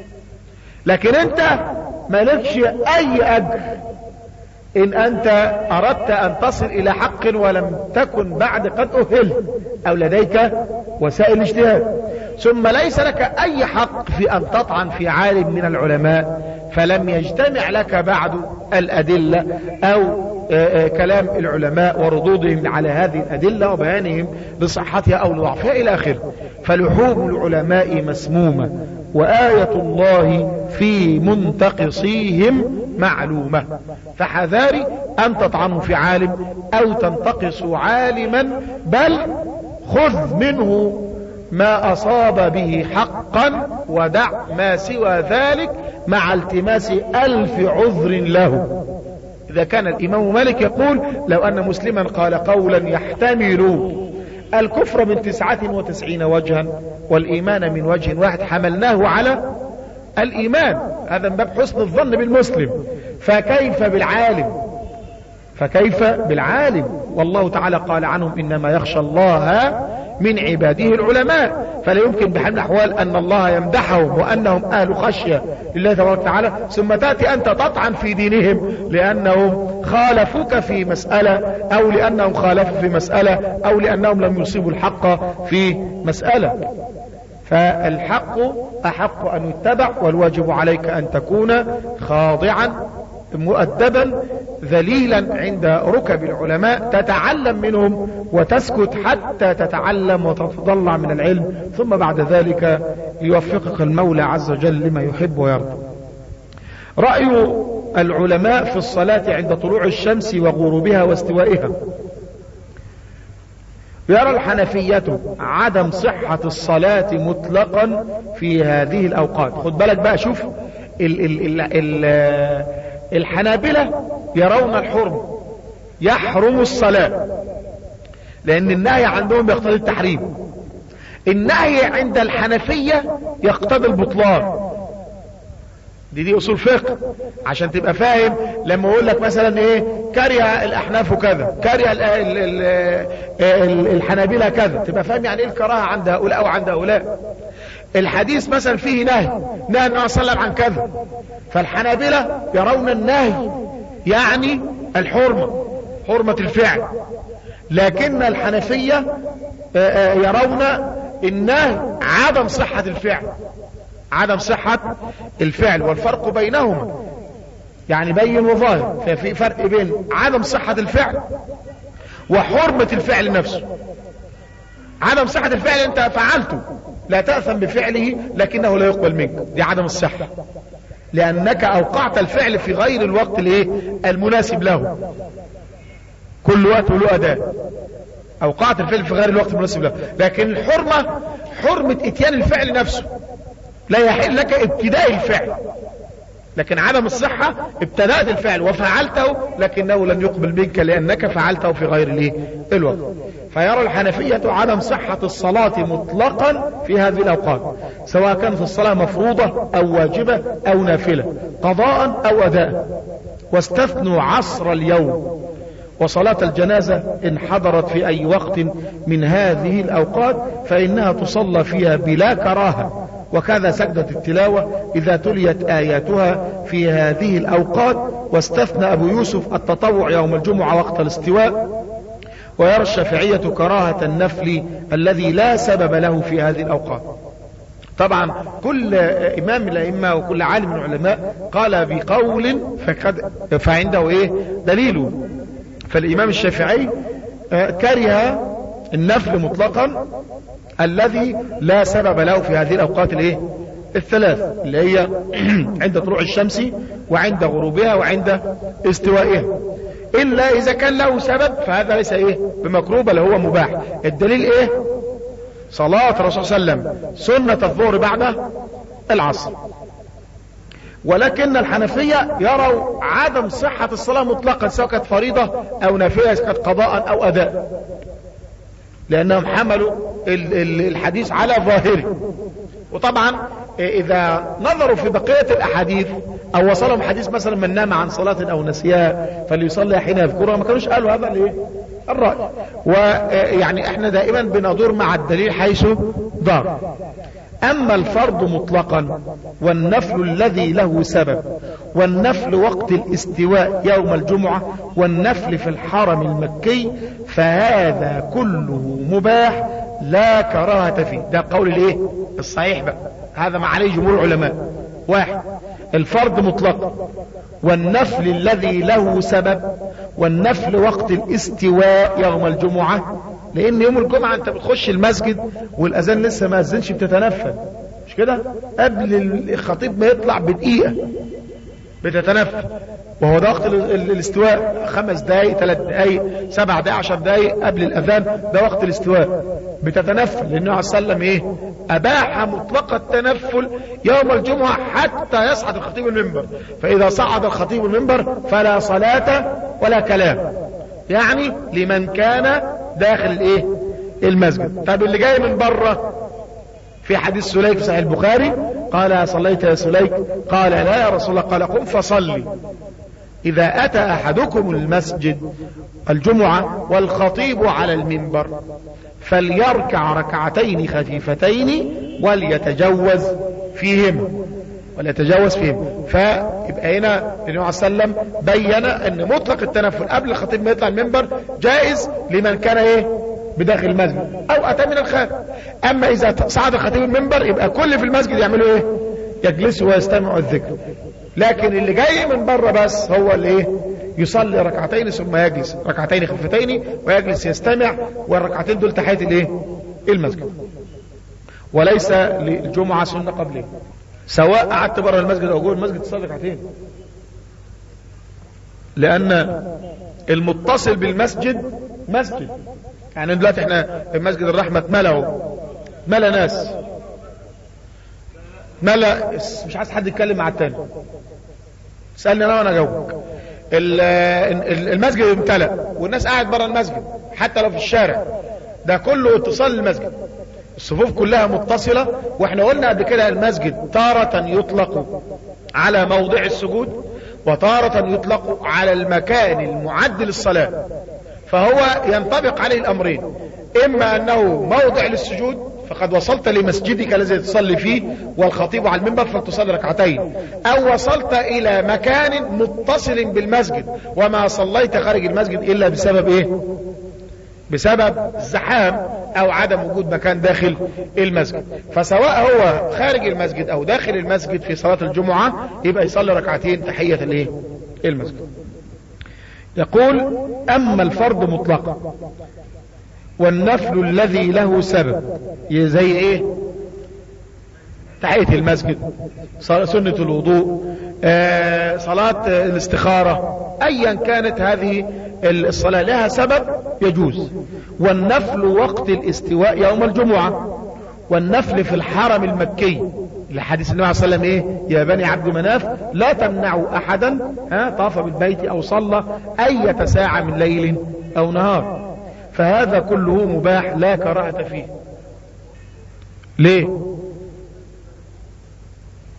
لكن أنت مالكش أي أجر إن أنت أردت أن تصل إلى حق ولم تكن بعد قد أهلت أو لديك وسائل اجتهاد. ثم ليس لك أي حق في أن تطعن في عالم من العلماء فلم يجتمع لك بعد الأدلة أو كلام العلماء وردودهم على هذه الأدلة وبيانهم لصحتها أو لضعفها إلى آخره. فلحوم العلماء مسمومة وآية الله في منتقصيهم معلومة، فحذاري أن تطعنوا في عالم أو تنتقصوا عالما، بل خذ منه ما أصاب به حقا ودع ما سوى ذلك مع التماس ألف عذر له. إذا كان الإمام مالك يقول لو أن مسلما قال قولا يحتمل الكفر من تسعة وتسعين وجها والإيمان من وجه واحد حملناه على الإيمان، هذا من باب حسن الظن بالمسلم، فكيف بالعالم فكيف بالعالم والله تعالى قال عنهم إنما يخشى الله من عباده العلماء. فلا يمكن بحال الأحوال أن الله يمدحهم وأنهم أهل خشية لله تبارك وتعالى ثم تأتي أنت تطعن في دينهم لأنهم خالفوك في مسألة أو لأنهم خالفوا في مسألة أو لأنهم لم يصيبوا الحق في مسألة. فالحق أحق أن يتبع، والواجب عليك أن تكون خاضعا مؤدبا ذليلا عند ركب العلماء، تتعلم منهم وتسكت حتى تتعلم وتتضلع من العلم، ثم بعد ذلك يوفقك المولى عز وجل لما يحب ويرضى. رأي العلماء في الصلاة عند طلوع الشمس وغروبها واستوائها. يرى الحنفية عدم صحة الصلاة مطلقا في هذه الأوقات. خد بالك بقى، شوف ال ال ال ال الحنابلة يرون الحرم، يحرم الصلاة لأن النهي عندهم يقتضي التحريم. النهي عند الحنفية يقتضي البطلان. دي دي أصول فقه عشان تبقى فاهم. لما أقول لك مثلا إيه كره الأحناف كذا، كره الحنابلة كذا، تبقى فاهم يعني إيه الكراهة عند هؤلاء أو عند هؤلاء. الحديث مثلا فيه نهي نهي النبي صلى الله عليه وسلم عن كذا، فالحنابلة يرون النهي يعني الحرمة، حرمة الفعل، لكن الحنفية يرون النهي عدم صحة الفعل، عدم صحة الفعل، والفرق بينهما يعني بين وظاهر. ففي فرق بين عدم صحة الفعل وحرمة الفعل نفسه. عدم صحة الفعل انت فعلته لا تأثم بفعله لكنه لا يقبل منك، دي عدم الصحة، لأنك أوقعت الفعل في غير الوقت الايه المناسب له. كل وقت له أداء، أوقعت الفعل في غير الوقت المناسب له. لكن الحرمة حرمة اتيان الفعل نفسه، لا يحل لك ابتداء الفعل، لكن عدم الصحة ابتدأت الفعل وفعلته لكنه لن يقبل منك لأنك فعلته في غير الايه الوقت. فيرى الحنفية عدم صحة الصلاة مطلقا في هذه الأوقات، سواء كانت الصلاة مفروضة أو واجبة أو نافلة، قضاء أو أداء، واستثنوا عصر اليوم وصلاة الجنازة إن حضرت في أي وقت من هذه الأوقات فإنها تصلى فيها بلا كراهة، وكذا سجدة التلاوة إذا تليت آياتها في هذه الأوقات. واستثنى أبو يوسف التطوع يوم الجمعة وقت الاستواء، ويرى الشافعية كراهة النفل الذي لا سبب له في هذه الأوقات. طبعا كل إمام من الأئمة وكل عالم من العلماء قال بقول فقد فعنده إيه دليله. فالإمام الشافعي كره النفل مطلقا الذي لا سبب له في هذه الأوقات الإيه الثلاث، اللي هي عند طلوع الشمس وعند غروبها وعند استوائها، إلا إذا كان له سبب فهذا ليس إيه بمكروه بل هو مباح. الدليل إيه؟ صلاة الرسول صلى الله عليه وسلم سنة الظهر بعد العصر. ولكن الحنفية يروا عدم صحة الصلاة مطلقا سواء كانت فريضة أو نافلة، كانت قضاء أو أداء، لأنهم حملوا الحديث على ظاهره. وطبعا إذا نظروا في بقية الأحاديث أو وصلهم حديث مثلا من نام عن صلاة أو نسيها فليصلي حين يذكرها، ما كانوش قالوا هذا الايه الرأي. ويعني احنا دائما بندور مع الدليل حيث دار. أما الفرض مطلقا والنفل الذي له سبب، والنفل وقت الاستواء يوم الجمعة، والنفل في الحرم المكي، فهذا كله مباح لا كراهة فيه. ده قول الايه الصحيح بقى، هذا ما عليه جمهور العلماء. واحد، الفرض مطلق والنفل الذي له سبب، والنفل وقت الاستواء يوم الجمعة، لان يوم الجمعة انت بتخش المسجد والاذان لسه ما اذنش بتتنفل، مش كده؟ قبل الخطيب ما يطلع بدقيقة بتتنفل، وهو ده وقت الاستواء، خمس دقايق ثلاث دقايق سبع دقايق عشر دقايق قبل الاذان، ده وقت الاستواء بتتنفل. لانه عليه السلام ايه اباح مطلق التنفل يوم الجمعة حتى يصعد الخطيب المنبر، فاذا صعد الخطيب المنبر فلا صلاة ولا كلام، يعني لمن كان داخل الايه المسجد. طب اللي جاي من بره، في حديث سليك في صحيح البخاري قال صليت يا سليك؟ قال لا يا رسول الله. قال قم فصلي. إذا أتى أحدكم المسجد الجمعة والخطيب على المنبر فليركع ركعتين خفيفتين وليتجوز فيهم وليتجاوز فيهم. فيبقى هنا النبي عليه السلام بين ان مطلق التنفل قبل الخطيب ما يطلع المنبر جائز لمن كان ايه بداخل المسجد او اتى من الخارج. اما اذا صعد الخطيب المنبر يبقى كل في المسجد يعملوا ايه يجلسوا ويستمعوا الذكر، لكن اللي جاي من بره بس هو اللي ايه يصلي ركعتين ثم يجلس ركعتين خفيفتين ويجلس يستمع، والركعتين دول تحية الايه المسجد، وليس للجمعة سنة قبله. سواء قعدت بره المسجد او جوه المسجد تصلي ركعتين، لان المتصل بالمسجد مسجد. يعني دلوقتي احنا في مسجد الرحمة اتملأوا ملا ناس ملا، مش عايز حد يتكلم مع التاني، سألني انا وانا اجاوبك. المسجد امتلأ والناس قاعد بره المسجد حتى لو في الشارع، ده كله اتصال للمسجد، الصفوف كلها متصلة. واحنا قلنا قبل كده المسجد تارة يطلق على موضع السجود وتارة يطلق على المكان المعد للصلاة، فهو ينطبق عليه الامرين، اما انه موضع للسجود فقد وصلت لمسجدك الذي تصلي فيه والخطيب على المنبر فتصلي ركعتين، او وصلت الى مكان متصل بالمسجد وما صليت خارج المسجد الا بسبب ايه بسبب الزحام او عدم وجود مكان داخل المسجد. فسواء هو خارج المسجد او داخل المسجد في صلاة الجمعة يبقى يصلي ركعتين تحية الايه المسجد. يقول اما الفرض مطلقا والنفل الذي له سبب زي ايه تحية المسجد، سنة الوضوء، آه، صلاة الاستخارة، ايا كانت هذه الصلاة لها سبب يجوز. والنفل وقت الاستواء يوم الجمعة، والنفل في الحرم المكي لحديث النبي عليه الصلاة والسلام ايه يا بني عبد مناف لا تمنعوا احدا ها طاف بالبيت او صلى اية ساعة من ليل او نهار، فهذا كله مباح لا كراهة فيه. ليه؟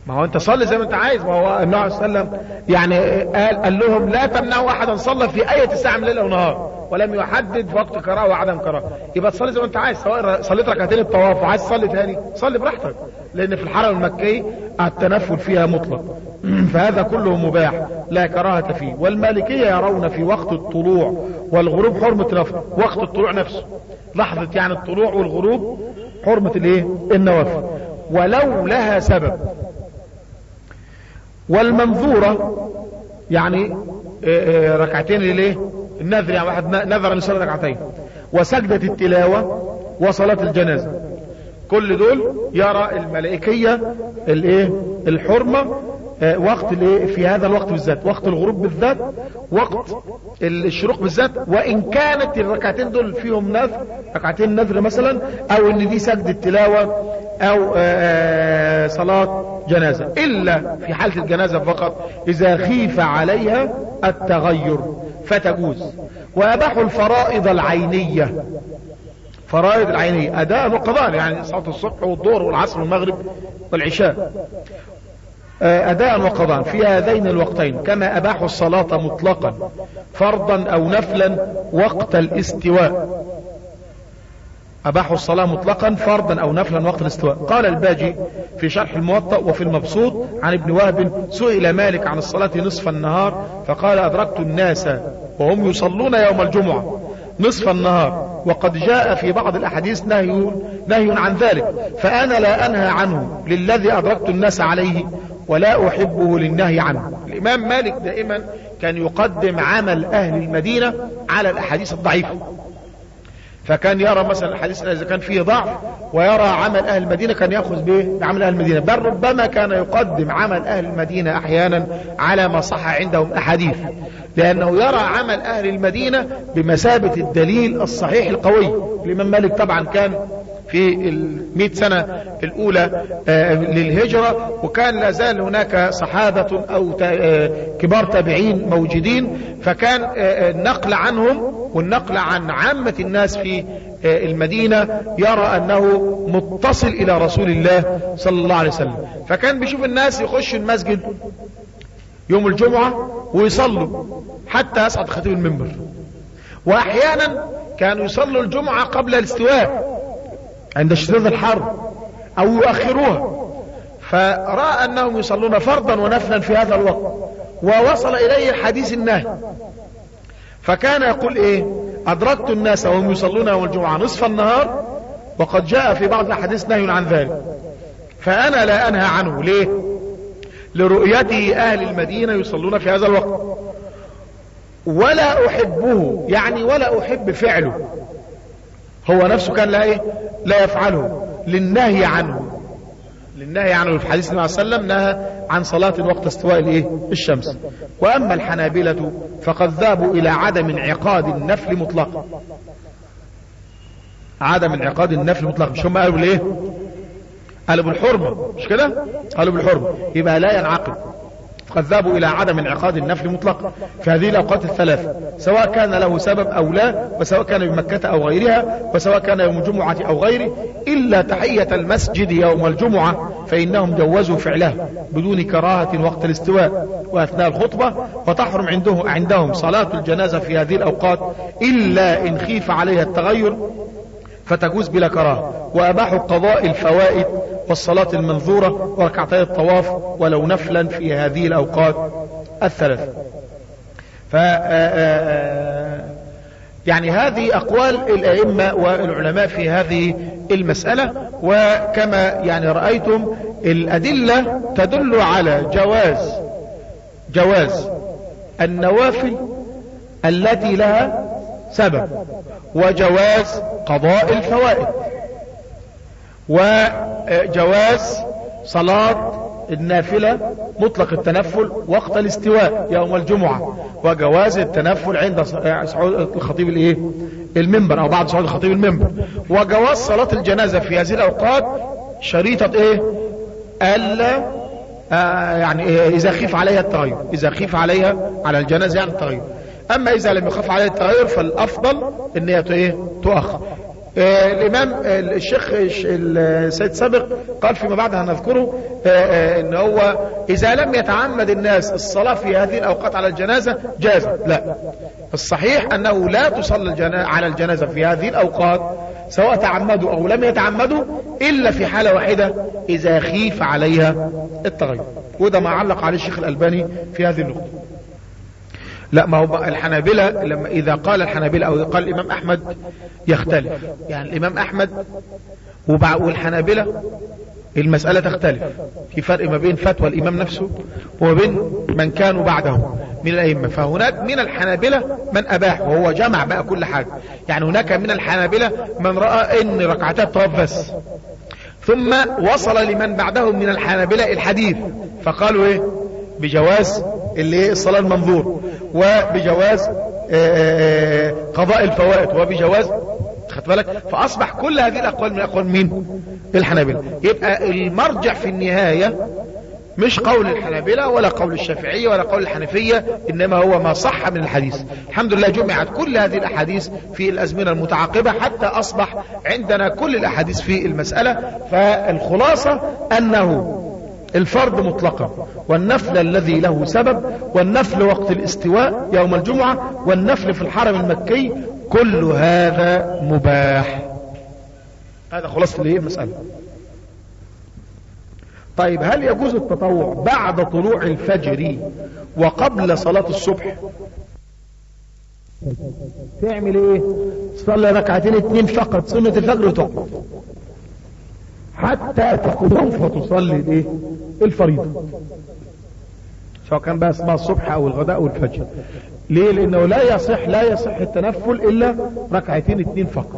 ما هو انت صلي زي ما انت عايز. ما هو النبي صلى الله عليه وسلم يعني قال, قال لهم لا تمنعوا احدا صلى في اي ساعه من ليله ونهار، ولم يحدد وقت قراءه وعدم قراءه. يبقى تصلي زي ما انت عايز، سواء صليت ركعتين الطواف وعايز تصلي تاني صلي براحتك، لان في الحرم المكي التنفل فيها مطلق. فهذا كله مباح لا كراهه فيه. والمالكيه يرون في وقت الطلوع والغروب حرمه نفل. وقت الطلوع نفسه لحظه يعني الطلوع والغروب حرمه الايه النوافل ولو لها سبب. والمنظورة يعني ركعتين لليه النذر، يعني واحد نذر ان يصلي ركعتين، وسجدة التلاوة وصلاة الجنازة، كل دول يرى الملائكية الايه الحرمة وقت الايه في هذا الوقت بالذات، وقت الغروب بالذات، وقت الشروق بالذات، وان كانت الركعتين دول فيهم نذر، ركعتين نذر مثلا، او ان دي سجدة تلاوة او صلاة جنازة، الا في حالة الجنازة فقط اذا خيف عليها التغير فتجوز. واباحوا الفرائض العينية، فرائض العينية اداء وقضاء، يعني صلاة الصبح والظهر والعصر والمغرب والعشاء اداء وقضاء في هذين الوقتين، كما اباحوا الصلاة مطلقا فرضا او نفلا وقت الاستواء. اباحوا الصلاة مطلقا فرضا او نفلا وقت الاستواء. قال الباجي في شرح الموطأ وفي المبسوط عن ابن وهب سئل مالك عن الصلاة نصف النهار فقال ادركت الناس وهم يصلون يوم الجمعة نصف النهار، وقد جاء في بعض الاحاديث نهي نهي عن ذلك، فانا لا انهى عنه للذي ادركت الناس عليه ولا احبه للنهي عنه. الامام مالك دائما كان يقدم عمل اهل المدينة على الاحاديث الضعيفة، فكان يرى مثلا الحديث اذا كان فيه ضعف ويرى عمل اهل المدينة كان ياخذ به بعمل اهل المدينة، بل ربما كان يقدم عمل اهل المدينة احيانا على ما صح عندهم احاديث، لانه يرى عمل اهل المدينة بمثابة الدليل الصحيح القوي. الامام مالك طبعا كان في المئة سنة الاولى للهجرة، وكان لا زال هناك صحابة او كبار تابعين موجودين، فكان النقل عنهم والنقل عن عامة الناس في المدينة يرى انه متصل الى رسول الله صلى الله عليه وسلم. فكان بيشوف الناس يخش المسجد يوم الجمعة ويصلوا حتى يصعد خطيب المنبر، واحيانا كانوا يصلوا الجمعة قبل الاستواء عند اشتداد الحر او يؤخروها، فرأى انهم يصلون فرضا ونفلا في هذا الوقت، ووصل اليه حديث النهي، فكان يقول ايه ادركت الناس وهم يصلون يوم الجمعة نصف النهار وقد جاء في بعض الاحاديث نهي عن ذلك، فانا لا انهى عنه. ليه؟ لرؤيته اهل المدينة يصلون في هذا الوقت، ولا احبه يعني ولا احب فعله، هو نفسه كان لا ايه لا يفعله للنهي عنه، للنهي عنه. في حديث النبي صلى الله عليه وسلم نهى عن صلاة وقت استواء الايه الشمس. واما الحنابلة فقد ذهبوا الى عدم انعقاد النفل مطلقا، عدم انعقاد النفل مطلقا. مش هم قالوا ليه قالوا بالحرمة، مش كده قالوا بالحرمة، يبقى لا ينعقد. قد ذهبوا الى عدم انعقاد النفل مطلقا في هذه الاوقات الثلاثة، سواء كان له سبب او لا، وسواء كان بمكة او غيرها، وسواء كان يوم الجمعة او غيره، الا تحية المسجد يوم الجمعة فانهم جوزوا فعله بدون كراهة وقت الاستواء واثناء الخطبة، وتحرم عنده عندهم صلاة الجنازة في هذه الاوقات الا ان خيف عليها التغير فتجوز بلا كراهة. واباحوا قضاء الفوائد والصلاة المنظورة وركعتي الطواف ولو نفلا في هذه الأوقات الثلاثة. ف يعني هذه أقوال الأئمة والعلماء في هذه المسألة، وكما يعني رأيتم الأدلة تدل على جواز جواز النوافل التي لها سبب، وجواز قضاء الفوائد، وجواز صلاة النافلة مطلق التنفل وقت الاستواء يوم الجمعة، وجواز التنفل عند صعود الخطيب الايه المنبر او بعد صعود الخطيب المنبر، وجواز صلاة الجنازة في هذه الاوقات شريطة ايه الا آه يعني إيه اذا خيف عليها التغير، اذا خيف عليها على الجنازة يعني التغير. اما اذا لم يخاف عليها التغير فالافضل ان هي ايه تؤخر. آه الامام آه الشيخ السيد سابق قال فيما بعد هنذكره آه آه ان هو اذا لم يتعمد الناس الصلاة في هذه الاوقات على الجنازة جاز. لا، الصحيح انه لا تصلى على الجنازة في هذه الاوقات سواء تعمدوا او لم يتعمدوا الا في حالة واحدة اذا خيف عليها التغير، وده ما علق عليه الشيخ الالباني في هذه النقطة. لا، ما هو الحنابلة لما اذا قال الحنابلة او قال الامام احمد يختلف، يعني الامام احمد والحنابلة المسألة تختلف، في فرق ما بين فتوى الامام نفسه وما بين من كانوا بعده من الائمة. فهناك من الحنابلة من اباح وهو جمع بقى كل حاجة، يعني هناك من الحنابلة من رأى ان ركعتات طواف بس، ثم وصل لمن بعدهم من الحنابلة الحديث فقالوا ايه بجواز اللي الصلاة المنظور، وبجواز قضاء الفوائد، وبجواز، خدت بالك؟ فاصبح كل هذه الاقوال من اقوال مين؟ الحنابلة. يبقى المرجع في النهاية مش قول الحنابلة ولا قول الشافعية ولا قول الحنفية، انما هو ما صح من الحديث. الحمد لله جمعت كل هذه الاحاديث في الازمنة المتعاقبة حتى اصبح عندنا كل الاحاديث في المسألة. فالخلاصة انه الفرض مطلقا، والنفل الذي له سبب، والنفل وقت الاستواء يوم الجمعة، والنفل في الحرم المكي، كل هذا مباح. هذا خلاصة اللي هي المسألة. طيب، هل يجوز التطوع بعد طلوع الفجر وقبل صلاة الصبح؟ تعمل ايه؟ تصلي ركعتين اتنين فقط سنة الفجر وتقعد حتى تقوم فتصلي الايه؟ الفريضة، سواء كان بقى اسمها الصبح او الغداء او الفجر. ليه؟ لانه لا يصح لا يصح التنفل الا ركعتين اتنين فقط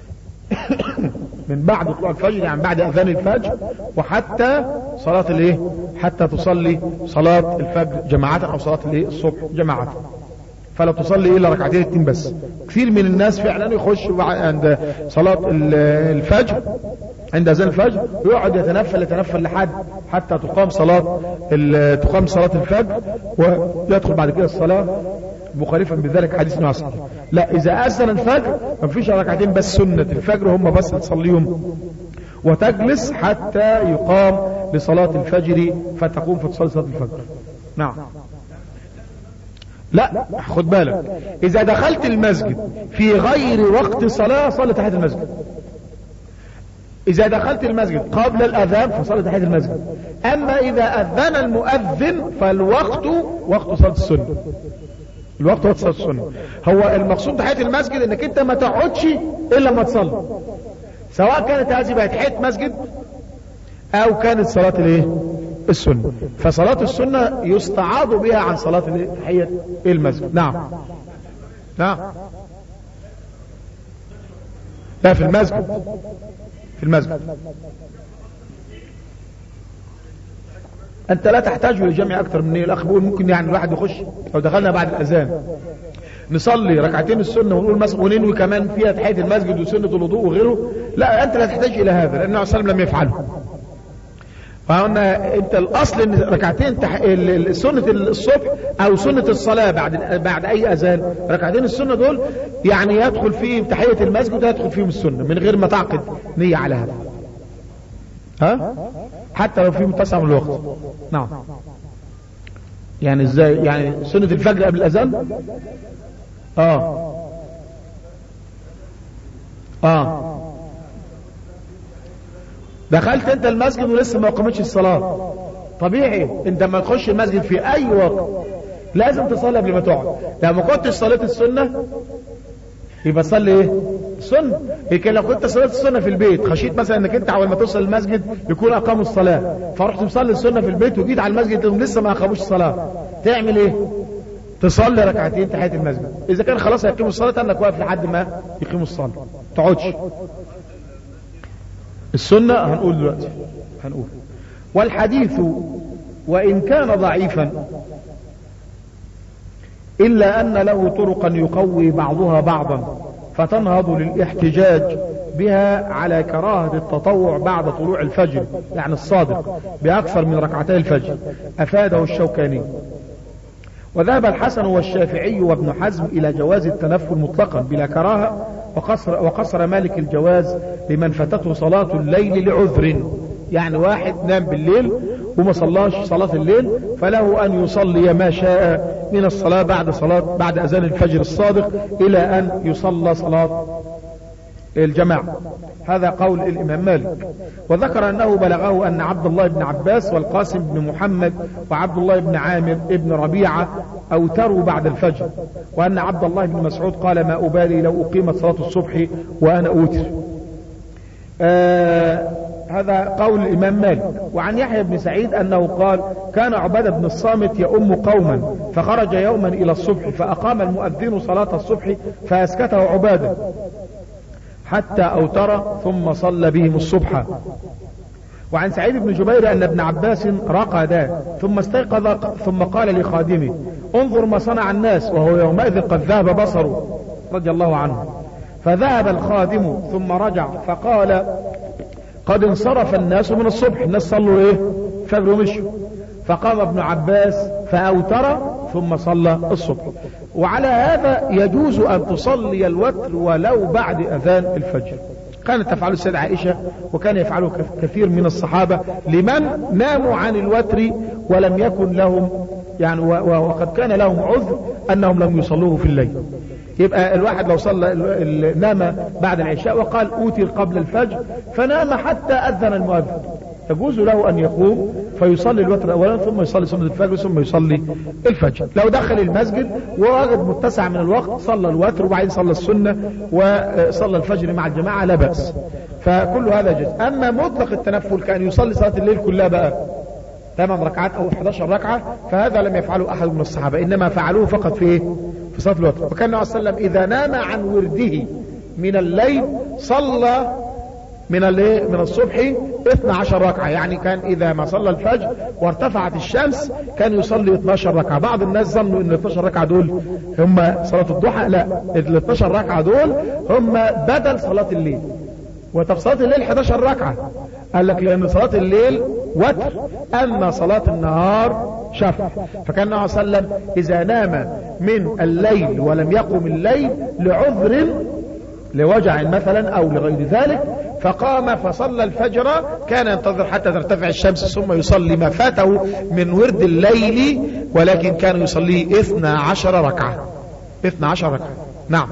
من بعد طلوع الفجر، يعني بعد اذان الفجر وحتى صلاة الايه؟ حتى تصلي صلاة الفجر جماعة او صلاة الايه؟ الصبح جماعة. فلا تصلي الا ركعتين اتنين بس. كثير من الناس فعلا يخش عند صلاة الفجر، عند اذان الفجر يقعد يتنفل يتنفل لحد حتى تقام صلاة تقام صلاة الفجر، ويدخل بعد كده الصلاة مخالفا بذلك حديث ابن عمر. لا، اذا اذن الفجر ما فيش ركعتين بس سنة الفجر هم بس تصليهم، وتجلس حتى يقام لصلاة الفجر فتقوم فتصلي صلاة الفجر. نعم. لا، خد بالك، اذا دخلت المسجد في غير وقت صلاة صلي تحية المسجد. اذا دخلت المسجد قبل الاذان فصلي تحية المسجد. اما اذا اذن المؤذن فالوقت وقت صلاة السنة، الوقت وقت صلاة السنة. هو المقصود تحية المسجد انك انت ما تقعدش الا ما تصلي، سواء كانت هذه بقت تحية مسجد او كانت صلاة الايه؟ السنة. فصلاة السنة يستعاض بها عن صلاة تحية المسجد. نعم نعم. لا، في المسجد، في المسجد انت لا تحتاج لجمع اكتر من ايه. الاخ بيقول ممكن يعني الواحد يخش لو دخلنا بعد الاذان نصلي ركعتين السنة ونقول مثلا وننوي كمان فيها تحية المسجد وسنة الوضوء وغيره. لا، انت لا تحتاج الى هذا لان النبي صلى الله عليه وسلم لم يفعله. فهنا انت الاصل ان ركعتين تح... سنة الصبح او سنة الصلاة بعد بعد اي اذان، ركعتين السنة دول يعني يدخل فيهم تحية المسجد ويدخل فيهم السنة من غير ما تعقد نية على هذا، ها؟ حتى لو في متسع من الوقت. نعم. يعني ازاي؟ يعني سنة الفجر قبل الاذان؟ اه اه دخلت انت المسجد ولسه ما قامتش الصلاة، طبيعي انت لما تخش المسجد في اي وقت لازم تصلي قبل ما تقعد. لو ما كنتش صليت السنة يبقى صلي ايه؟ السنة. لكن لو كنت صليت السنة في البيت خشيت مثلا انك انت اول ما توصل المسجد يكون اقاموا الصلاة، فرحت مصلي السنة في البيت وجيت على المسجد لسه ما اقاموش الصلاة، تعمل ايه؟ تصلي ركعتين تحية المسجد. اذا كان خلاص هيقيموا الصلاة انك واقف لحد ما يقيموا الصلاة، تقعدش. السنة هنقول دلوقتي هنقول. والحديث وإن كان ضعيفا إلا أن له طرقا يقوي بعضها بعضا فتنهض للاحتجاج بها على كراهة التطوع بعد طلوع الفجر، يعني الصادق، بأكثر من ركعتي الفجر، أفاده الشوكاني. وذهب الحسن والشافعي وابن حزم إلى جواز التنفل مطلقا بلا كراهة وقصر, وقصر مالك الجواز لمن فاتته صلاة الليل لعذر. يعني واحد نام بالليل وما صلاش صلاة الليل فله أن يصلي ما شاء من الصلاة بعد صلاة بعد أذان الفجر الصادق إلى أن يصلى صلاة الجماعة. هذا قول الإمام مالك. وذكر أنه بلغه أن عبد الله بن عباس والقاسم بن محمد وعبد الله بن عامر ابن ربيعة أوتروا بعد الفجر، وأن عبد الله بن مسعود قال ما أبالي لو أقيمت صلاة الصبح وأنا أوتر. آه هذا قول الإمام مالك. وعن يحيى بن سعيد أنه قال كان عبادة بن الصامت يؤم قوما فخرج يوما إلى الصبح فأقام المؤذن صلاة الصبح فأسكته عبادة حتى أوتر ثم صلى بهم الصبح. وعن سعيد بن جبير أن ابن عباس رقد ثم استيقظ ثم قال لخادمه انظر ما صنع الناس، وهو يومئذ قد ذهب بصره رضي الله عنه. فذهب الخادم ثم رجع فقال قد انصرف الناس من الصبح، الناس صلوا ايه فجر ومشوا. فقام ابن عباس فأوتر ثم صلى الصبح. وعلى هذا يجوز أن تصلي الوتر ولو بعد أذان الفجر. كانت تفعله السيدة عائشة وكان يفعله كثير من الصحابة لمن ناموا عن الوتر ولم يكن لهم يعني وقد كان لهم عذر أنهم لم يصلوه في الليل. يبقى الواحد لو صلى نام بعد العشاء وقال أوتر قبل الفجر فنام حتى أذن المؤذن، يجوز له أن يقوم فيصلي الوتر أولا ثم يصلي سنة الفجر ثم يصلي الفجر. لو دخل المسجد ووجد متسع من الوقت صلى الوتر وبعدين صلى السنة وصلى الفجر مع الجماعة لا بأس، فكل هذا جزء. أما مطلق التنفل كان يصلي صلاة الليل كلها بقى ثمان ركعات أو إحدى عشرة ركعة، فهذا لم يفعله أحد من الصحابة، إنما فعلوه فقط في في صلاة الوتر. وكان النبي صلى الله عليه وسلم إذا نام عن ورده من الليل صلى من من الصبح اثنى عشر ركعة، يعني كان إذا ما صلى الفجر وارتفعت الشمس كان يصلي اثنى عشر ركعة. بعض الناس ظنوا ان ال اثنى عشر ركعة دول هم صلاة الضحى، لا، ال اثنى عشر ركعة دول هم بدل صلاة الليل. وطب صلاة الليل احدى عشرة ركعة، قال لك لأن صلاة الليل وتر أما صلاة النهار شفع. فكان النبي صلى الله عليه وسلم إذا نام من الليل ولم يقم الليل لعذر لوجع مثلا أو لغير ذلك فقام فصلى الفجر كان ينتظر حتى ترتفع الشمس ثم يصلي ما فاته من ورد الليل، ولكن كان يصلي اثنى عشر ركعة اثنى عشر ركعة. نعم،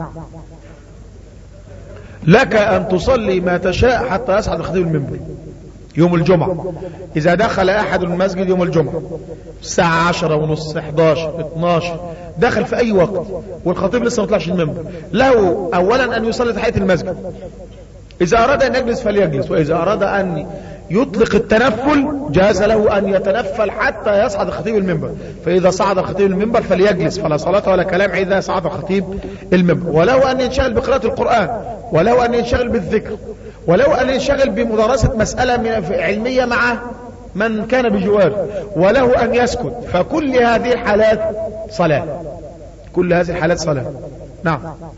لك أن تصلي ما تشاء حتى يصعد خطيب المنبر يوم الجمعة. إذا دخل أحد المسجد يوم الجمعة الساعة عشرة ونص احدى عشر اثنى عشر دخل في أي وقت والخطيب لسه ما طلعش المنبر، له أولا أن يصلي تحية المسجد، إذا أراد أن يجلس فليجلس، وإذا أراد أن يطلق التنفل جاز له أن يتنفل حتى يصعد خطيب المنبر. فإذا صعد خطيب المنبر فليجلس، فلا صلاة ولا كلام إذا صعد خطيب المنبر. ولو أن ينشغل بقراءة القرآن، ولو أن ينشغل بالذكر، ولو أن ينشغل بمدارسة مسألة علمية مع من كان بجواره، وله أن يسكت. فكل هذه الحالات صلاة، كل هذه الحالات صلاة. نعم،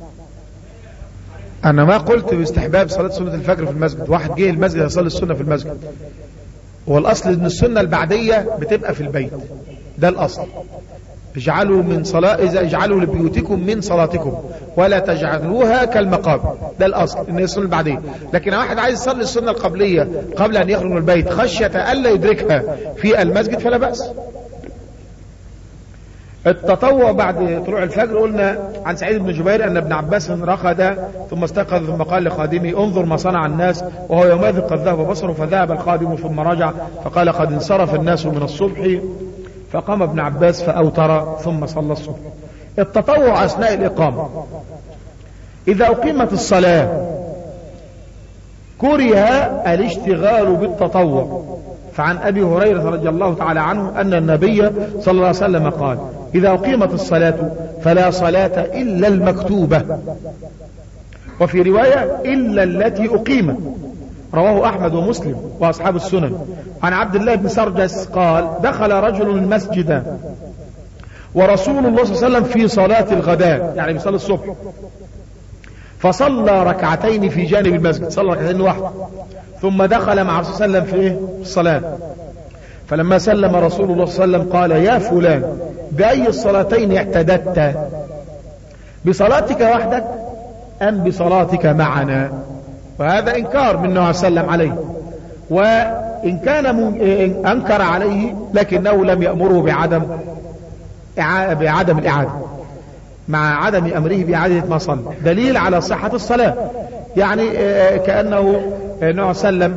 أنا ما قلت باستحباب صلاة سنة الفجر في المسجد. واحد جه المسجد يصلي السنة في المسجد، والأصل أن السنة البعدية بتبقى في البيت، ده الأصل. اجعلوا من صلاة إذا اجعلوا لبيوتكم من صلاتكم ولا تجعلوها كالمقابر، ده الأصل إن السنة البعدية. لكن واحد عايز يصلي السنة القبلية قبل أن يخرج من البيت خشية ألا يدركها في المسجد فلا بأس. التطوع بعد طلوع الفجر قلنا عن سعيد بن جبير أن ابن عباس رقد ثم استيقظ ثم قال لخادمه انظر ما صنع الناس، وهو يومئذ قد ذهب بصره. فذهب الخادم ثم رجع فقال قد انصرف الناس من الصبح. فقام ابن عباس فأوتر ثم صلى الصبح. التطوع أثناء الإقامة، إذا أقيمت الصلاة كره الاشتغال بالتطوع. فعن أبي هريرة رضي الله تعالى عنه أن النبي صلى الله عليه وسلم قال إذا أقيمت الصلاة فلا صلاة إلا المكتوبة، وفي رواية إلا التي أقيمت، رواه أحمد ومسلم وأصحاب السنن. عن عبد الله بن سرجس قال دخل رجل المسجد ورسول الله صلى الله عليه وسلم في صلاة الغداء، يعني بيصلي الصبح، فصلى ركعتين في جانب المسجد، صلى ركعتين واحدة، ثم دخل مع الرسول صلى الله عليه وسلم في الصلاة. فلما سلم رسول الله صلى الله عليه وسلم قال يا فلان بأي الصلاتين اعتددت، بصلاتك وحدك أم بصلاتك معنا؟ وهذا إنكار من النبي صلى الله عليه وسلم عليه، وإن كان من... إن أنكر عليه لكنه لم يأمره بعدم بعدم الإعادة، مع عدم أمره بإعادة ما صلى، دليل على صحة الصلاة. يعني كأنه النبي صلى الله عليه وسلم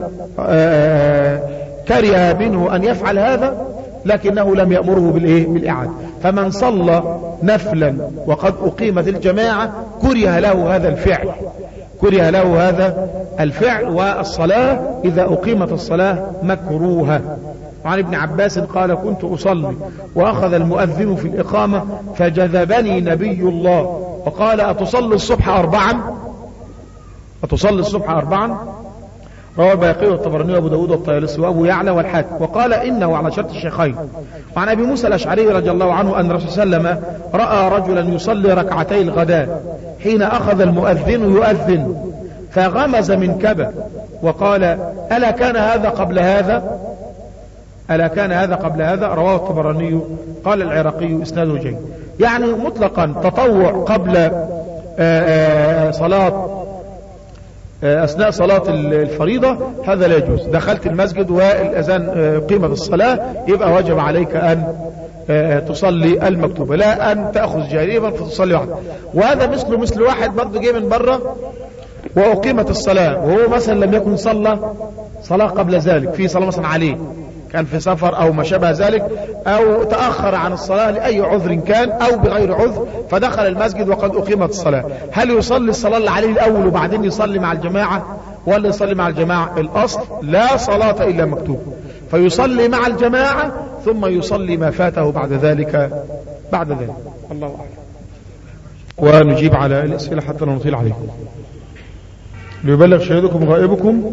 كره منه أن يفعل هذا لكنه لم يأمره بالإعادة. فمن صلى نفلا وقد أقيمت الجماعة كره له هذا الفعل، كره له هذا الفعل. والصلاة إذا أقيمت الصلاة مكروهة. وعن ابن عباس قال: كنت أصلي وأخذ المؤذن في الإقامة فجذبني نبي الله وقال: أتصلي الصبح أربعا أتصلي الصبح أربعا رواه البيهقي والطبراني وابو داود والطيالسي وابو يعلى والحاكم، وقال إنه على شرط الشيخين. وعن أبي موسى الأشعري رضي الله عنه أن الرسول صلى الله عليه وسلم رأى رجلا يصلي ركعتي الغداء حين أخذ المؤذن يؤذن فغمز من كبه وقال: ألا كان هذا قبل هذا ألا كان هذا قبل هذا رواه الطبراني. قال العراقي إسناده جيد. يعني مطلقا تطوع قبل آآ آآ صلاة أثناء صلاة الفريضة هذا لا يجوز. دخلت المسجد والأذان قيمة الصلاة يبقى واجب عليك أن تصلي المكتوبة، لا أن تأخذ جانبا فتصلي واحد. وهذا مثل مثل واحد برضه جاي من بره وأقيمت الصلاة وهو مثلا لم يكن صلى صلاة قبل ذلك، في صلاة مثلا عليه كان في سفر أو ما شابه ذلك، أو تأخر عن الصلاة لأي عذر كان أو بغير عذر، فدخل المسجد وقد أقيمت الصلاة. هل يصلي الصلاة اللي عليه الأول وبعدين يصلي مع الجماعة ولا يصلي مع الجماعة؟ الأصل لا صلاة إلا مكتوب، فيصلي مع الجماعة ثم يصلي ما فاته بعد ذلك بعد ذلك الله أعلم. ونجيب على الأسئلة حتى لا نطيل عليكم. ليبلغ شهيدكم غائبكم.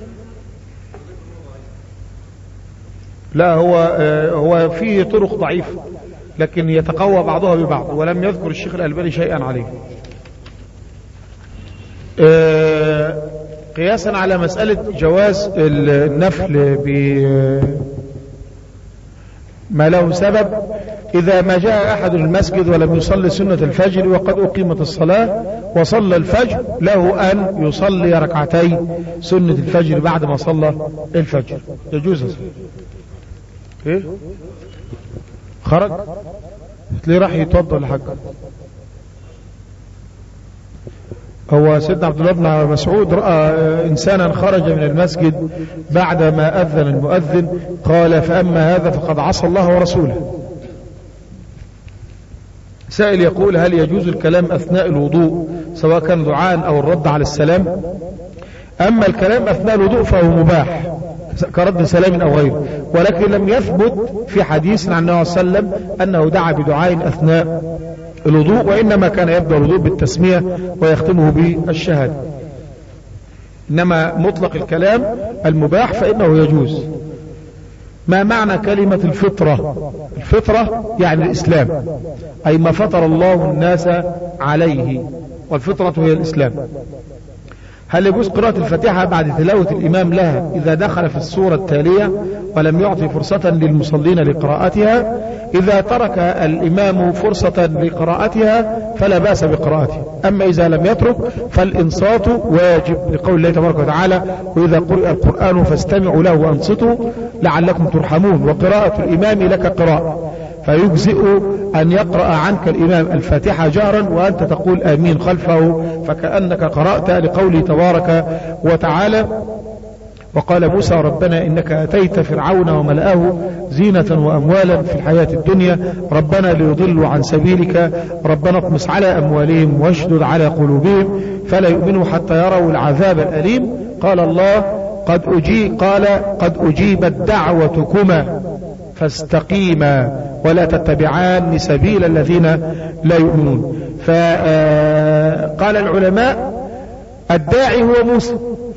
لا، هو هو فيه طرق ضعيفة لكن يتقوى بعضها ببعض، ولم يذكر الشيخ الألباني شيئا عليه. قياسا على مسألة جواز النفل بما له سبب، إذا ما جاء أحد المسجد ولم يصلي سنة الفجر وقد أقيمت الصلاة وصلى الفجر له أن يصلي ركعتي سنة الفجر بعد ما صلى الفجر، يجوز. ايه خرج ليه؟ راح يتوضا لحاجه. هو سيدنا عبد الله بن مسعود راى انسانا خرج من المسجد بعدما اذن المؤذن، قال: فاما هذا فقد عصى الله ورسوله. سائل يقول: هل يجوز الكلام اثناء الوضوء سواء كان دعاء او الرد على السلام؟ اما الكلام اثناء الوضوء فهو مباح كرد سلام أو غيره، ولكن لم يثبت في حديث عن النبي صلى الله عليه وسلم أنه دعا بدعاء أثناء الوضوء، وإنما كان يبدأ الوضوء بالتسمية ويختمه بالشهادة. إنما مطلق الكلام المباح فإنه يجوز. ما معنى كلمة الفطرة؟ الفطرة يعني الإسلام، أي ما فطر الله الناس عليه، والفطرة هي الإسلام. هل يجوز قراءة الفاتحة بعد تلاوة الإمام لها إذا دخل في السورة التالية ولم يعطي فرصة للمصلين لقراءتها؟ إذا ترك الإمام فرصة لقراءتها فلا بأس بقراءتها، أما إذا لم يترك فالإنصات واجب، لقول الله تبارك وتعالى: وإذا قرئ القرآن فاستمعوا له وأنصتوا لعلكم ترحمون. وقراءة الإمام لك قراءة، فيجزئ أن يقرأ عنك الإمام الفاتحة جهرا وأنت تقول آمين خلفه، فكأنك قرأت، لقوله تبارك وتعالى: وقال موسى: ربنا إنك أتيت فرعون وملأه زينة وأموالا في الحياة الدنيا ربنا ليضلوا عن سبيلك ربنا اطمس على أموالهم واشدد على قلوبهم فلا يؤمنوا حتى يروا العذاب الأليم. قال الله: قد أجيب قال قد أجيبت دعوتكما فاستقيما ولا تتبعان سبيل الذين لا يؤمنون. فقال العلماء: الداعي هو موسى،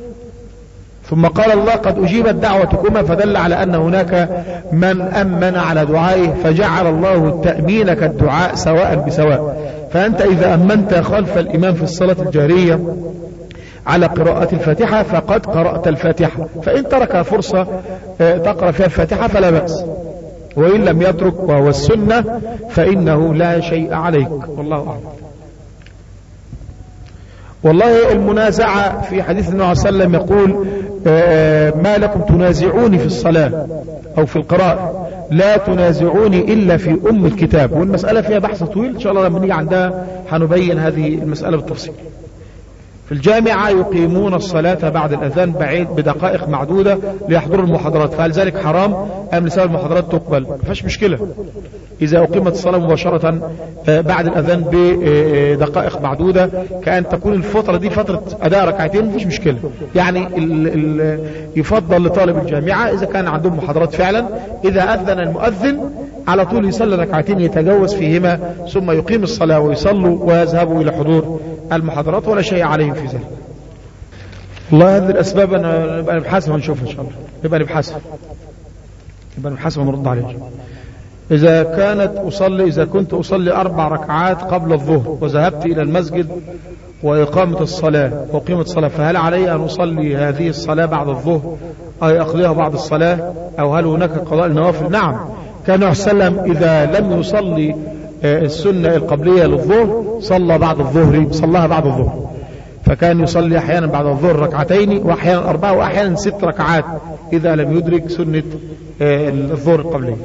ثم قال الله: قد أجيبت دعوتكما، فدل على أن هناك من أمن على دعائه، فجعل الله التأمين كالدعاء سواء بسواء. فأنت إذا أمنت خلف الإمام في الصلاة الجارية على قراءة الفاتحة فقد قرأت الفاتحة، فإن ترك فرصة تقرأ فيها الفاتحة فلا بأس، وإن لم يترك وهو السنة فإنه لا شيء عليك، والله أعلم. والله المنازعة في حديث النبي صلى الله عليه وسلم يقول ما لكم تنازعوني في الصلاة أو في القراءة، لا تنازعوني إلا في أم الكتاب. والمسألة فيها بحث طويل إن شاء الله لما نيجي عندها هنبين هذه المسألة بالتفصيل. في الجامعة يقيمون الصلاة بعد الأذان بعيد بدقائق معدودة ليحضروا المحاضرات، فهل ذلك حرام أم لسبب المحاضرات تقبل؟ ما فيش مشكلة إذا أقيمت الصلاة مباشرة بعد الأذان بدقائق معدودة، كأن تكون الفترة دي فترة أداء ركعتين، ما فيش مشكلة. يعني ال ال يفضل لطالب الجامعة إذا كان عندهم محاضرات فعلا، إذا أذن المؤذن على طول يصلي ركعتين يتجوز فيهما ثم يقيم الصلاة ويصلوا ويذهبوا إلى حضور المحاضرات ولا شيء عليهم في ذلك. والله هذه الأسباب أنا نبقى نبحثها ونشوفها إن شاء الله، نبقى نبحثها نبقى نبحثها ونرد عليها. إذا كانت أصلي إذا كنت أصلي أربع ركعات قبل الظهر وذهبت إلى المسجد وإقامة الصلاة وقيمة الصلاة، فهل علي أن أصلي هذه الصلاة بعد الظهر أو أقضيها بعد الصلاة، أو هل هناك قضاء النوافل؟ نعم، كان النبي صلى الله عليه وسلم إذا لم يصلي السنة القبلية للظهر صلى بعد الظهر صلاها بعد الظهر، فكان يصلي أحيانا بعد الظهر ركعتين وأحيانا أربعة وأحيانا ست ركعات إذا لم يدرك سنة الظهر القبلية.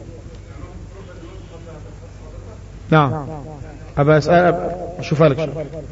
نعم، أبا أسأل أشوفها لك شو.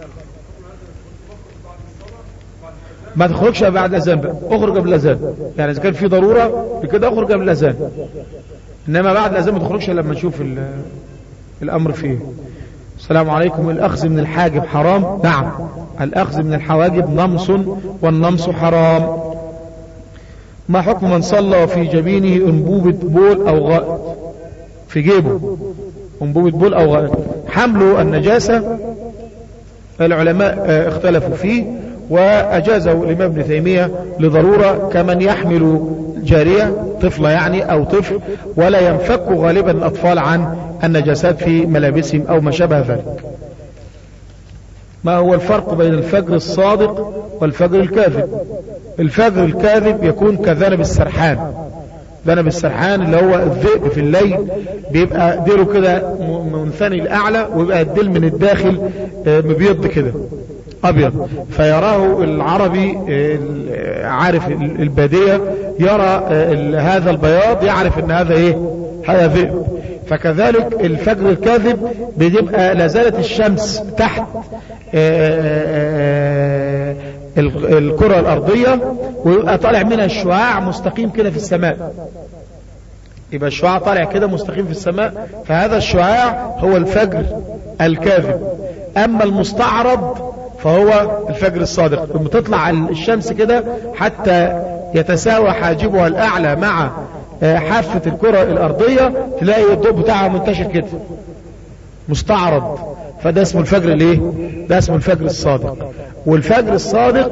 ما تخرجش بعد الأذان بقى، أخرج قبل الأذان، يعني إذا كان في ضرورة بكده أخرج قبل الأذان، إنما بعد الأذان ما تخرجش لما نشوف الأمر فيه. السلام عليكم، الأخذ من الحاجب حرام؟ نعم، الأخذ من الحواجب نمص والنمص حرام. ما حكم من صلى في جبينه أنبوبة بول أو غائط؟ في جيبه أنبوبة بول أو غائط، حمله النجاسة العلماء اختلفوا فيه، وأجازه الإمام ابن تيمية لضرورة، كمن يحمل جارية طفلة يعني أو طفل، ولا ينفك غالبا الأطفال عن النجاسات في ملابسهم أو ما شابه ذلك. ما هو الفرق بين الفجر الصادق والفجر الكاذب؟ الفجر الكاذب يكون كذنب السرحان، ذنب السرحان اللي هو الذئب في الليل، بيبقى ديله كده منثني الأعلى ويبقى الديل من الداخل مبيض كده أبيض، فيراه العربي عارف البادية يرى هذا البياض يعرف ان هذا ايه، هذا ذئب. فكذلك الفجر الكاذب بيبقى لازالت الشمس تحت الكرة الأرضية ويبقى طالع منها الشعاع مستقيم كده في السماء، يبقى الشعاع طالع كده مستقيم في السماء، فهذا الشعاع هو الفجر الكاذب. أما المستعرض فهو الفجر الصادق، لما تطلع الشمس كده حتى يتساوى حاجبها الأعلى مع حافة الكرة الأرضية، تلاقي الضوء بتاعها منتشر كده مستعرض، فده اسمه الفجر الايه؟ ده اسمه الفجر الصادق. والفجر الصادق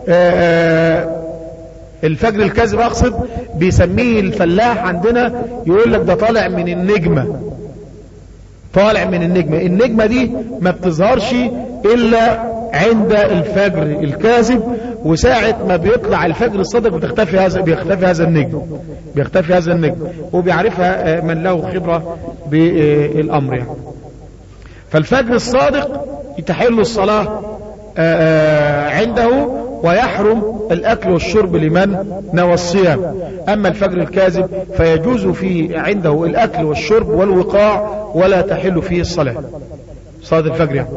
الفجر الكاذب اقصد بيسميه الفلاح عندنا، يقول لك ده طالع من النجمة، طالع من النجمة. النجمة دي ما بتظهرش الا عند الفجر الكاذب، وساعة ما بيطلع الفجر الصادق بتختفي هذا بيختفي هذا النجم بيختفي هذا النجم وبيعرفها من له خبرة بالامر يعني. فالفجر الصادق تحل الصلاة عنده ويحرم الأكل والشرب لمن نوى الصيام. أما الفجر الكاذب فيجوز فيه عنده الأكل والشرب والوقاع ولا تحل فيه الصلاة، صلاة الفجر يعني.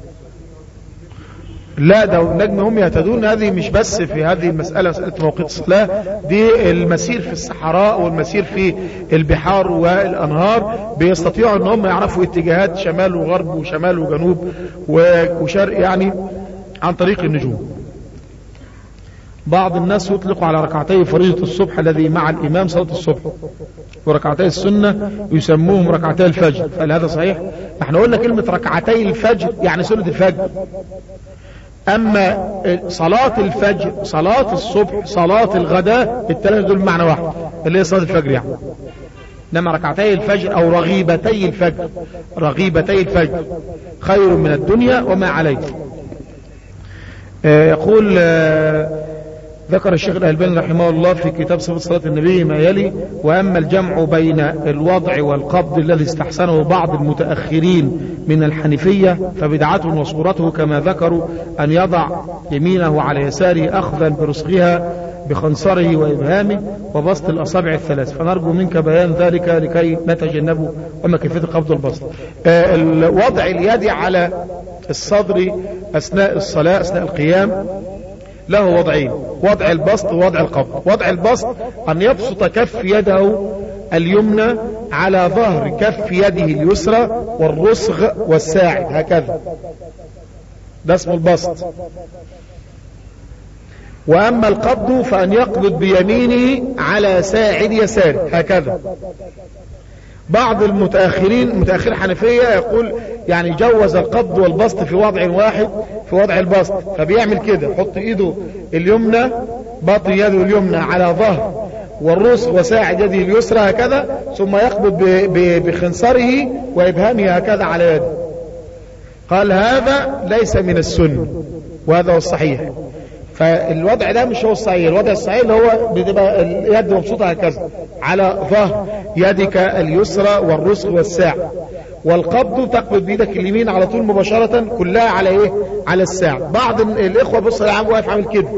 لا، ده النجم هم يهتدون، هذه مش بس في هذه المسألة، مسألة موقيت الصلاة دي، المسير في الصحراء والمسير في البحار والأنهار بيستطيعوا ان هم يعرفوا اتجاهات شمال وغرب وشمال وجنوب وشرق يعني عن طريق النجوم. بعض الناس يطلق على ركعتي فريضة الصبح الذي مع الإمام صلاة الصبح، وركعتي السنة يسموهم ركعتي الفجر، فهل هذا صحيح؟ احنا قلنا كلمة ركعتي الفجر يعني سنة الفجر، أما صلاة الفجر صلاة الصبح صلاة الغداء الثلاثة دول معنى واحد اللي هي صلاة الفجر يعني. إنما ركعتي الفجر أو رغيبتي الفجر، رغيبتي الفجر خير من الدنيا وما عليه. يقول ذكر الشيخ الألباني رحمه الله في كتاب صفة صلاة النبي ما يلي: وأما الجمع بين الوضع والقبض الذي استحسنه بعض المتأخرين من الحنفية فبدعته وصورته كما ذكروا أن يضع يمينه على يساره أخذا برسغها بخنصره وإبهامه وبسط الأصابع الثلاث، فنرجو منك بيان ذلك لكي نتجنبه وما كيفية القبض والبسط. آه وضع اليد على الصدر أثناء الصلاة أثناء القيام له وضعين: وضع البسط ووضع القبض. وضع البسط أن يبسط كف يده اليمنى على ظهر كف يده اليسرى والرسغ والساعد هكذا، ده اسمه البسط. وأما القبض فأن يقبض بيمينه على ساعد يساره هكذا. بعض المتأخرين متأخر حنفية يقول يعني جوز القبض والبسط في وضع واحد في وضع البسط، فبيعمل كده: يحط ايده اليمنى باطن يده اليمنى على ظهر والرسغ وساعد يده اليسرى هكذا، ثم يقبض بخنصره وإبهامه هكذا على يده. قال هذا ليس من السنة وهذا هو الصحيح. فالوضع ده مش هو الصحيح، الوضع الصحيح اللي هو بتبقى اليد مبسوطة هكذا على ظهر يدك اليسرى والرسغ والساعد. والقبض تقبض بيدك اليمين على طول مباشرة كلها على ايه؟ على الساعد. بعض الاخوة بص يا عم واقف عامل كده،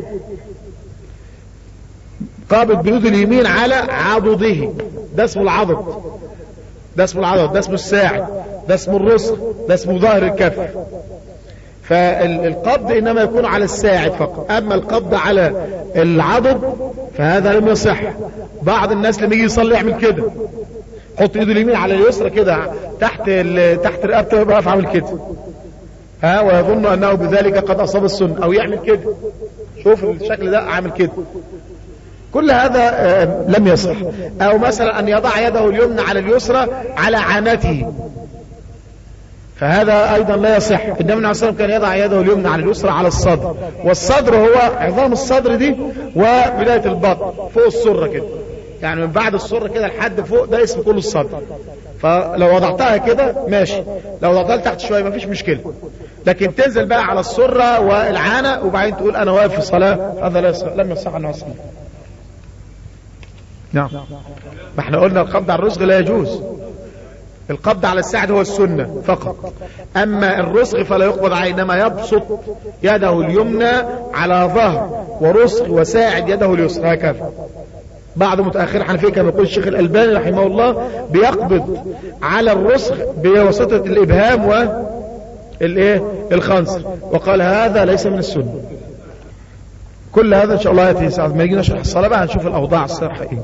قابض بيده اليمين على عضده، ده اسمه العضد، ده اسمه العضد، ده اسمه الساعد، ده اسمه الرسغ، ده اسمه ظهر الكف. فالقبض انما يكون على الساعد فقط، اما القبض على العضد فهذا لم يصح. بعض الناس لما يجي يصلي يعمل كده، حط ايده اليمين على اليسرى كده تحت تحت رقبته ويبقى واقف عامل كده، ها، ويظن انه بذلك قد اصاب السنه، او يعمل كده، شوف الشكل ده عامل كده. كل هذا لم يصح. او مثلا ان يضع يده اليمنى على اليسرى على عانته، فهذا ايضا لا يصح. النبي صلى الله عليه وسلم كان يضع يده اليمنى على اليسرى على الصدر، والصدر هو عظام الصدر دي وبداية البطن فوق السرة كده، يعني من بعد السرة كده لحد فوق ده اسم كل الصدر. فلو وضعتها كده ماشي، لو وضعتها تحت شوية ما فيش مشكلة، لكن تنزل بقى على السرة والعانة وبعدين تقول انا واقف في الصلاة، هذا لا يصح، لم يصح عنه اصلا. نعم، ما احنا قلنا القبض على الرسغ لا يجوز، القبض على الساعد هو السنة فقط، اما الرسغ فلا يقبض عليه، انما يبسط يده اليمنى على ظهر ورسغ وساعد يده اليسرى هكذا. بعض متأخر حنفية كما يقول الشيخ الألباني رحمه الله بيقبض على الرسغ بواسطة الإبهام والايه الخنصر، وقال هذا ليس من السنة. كل هذا ان شاء الله ياتي ساعة ما يجي نشرح الصلاة بقى هنشوف الأوضاع الصحيحة ايه.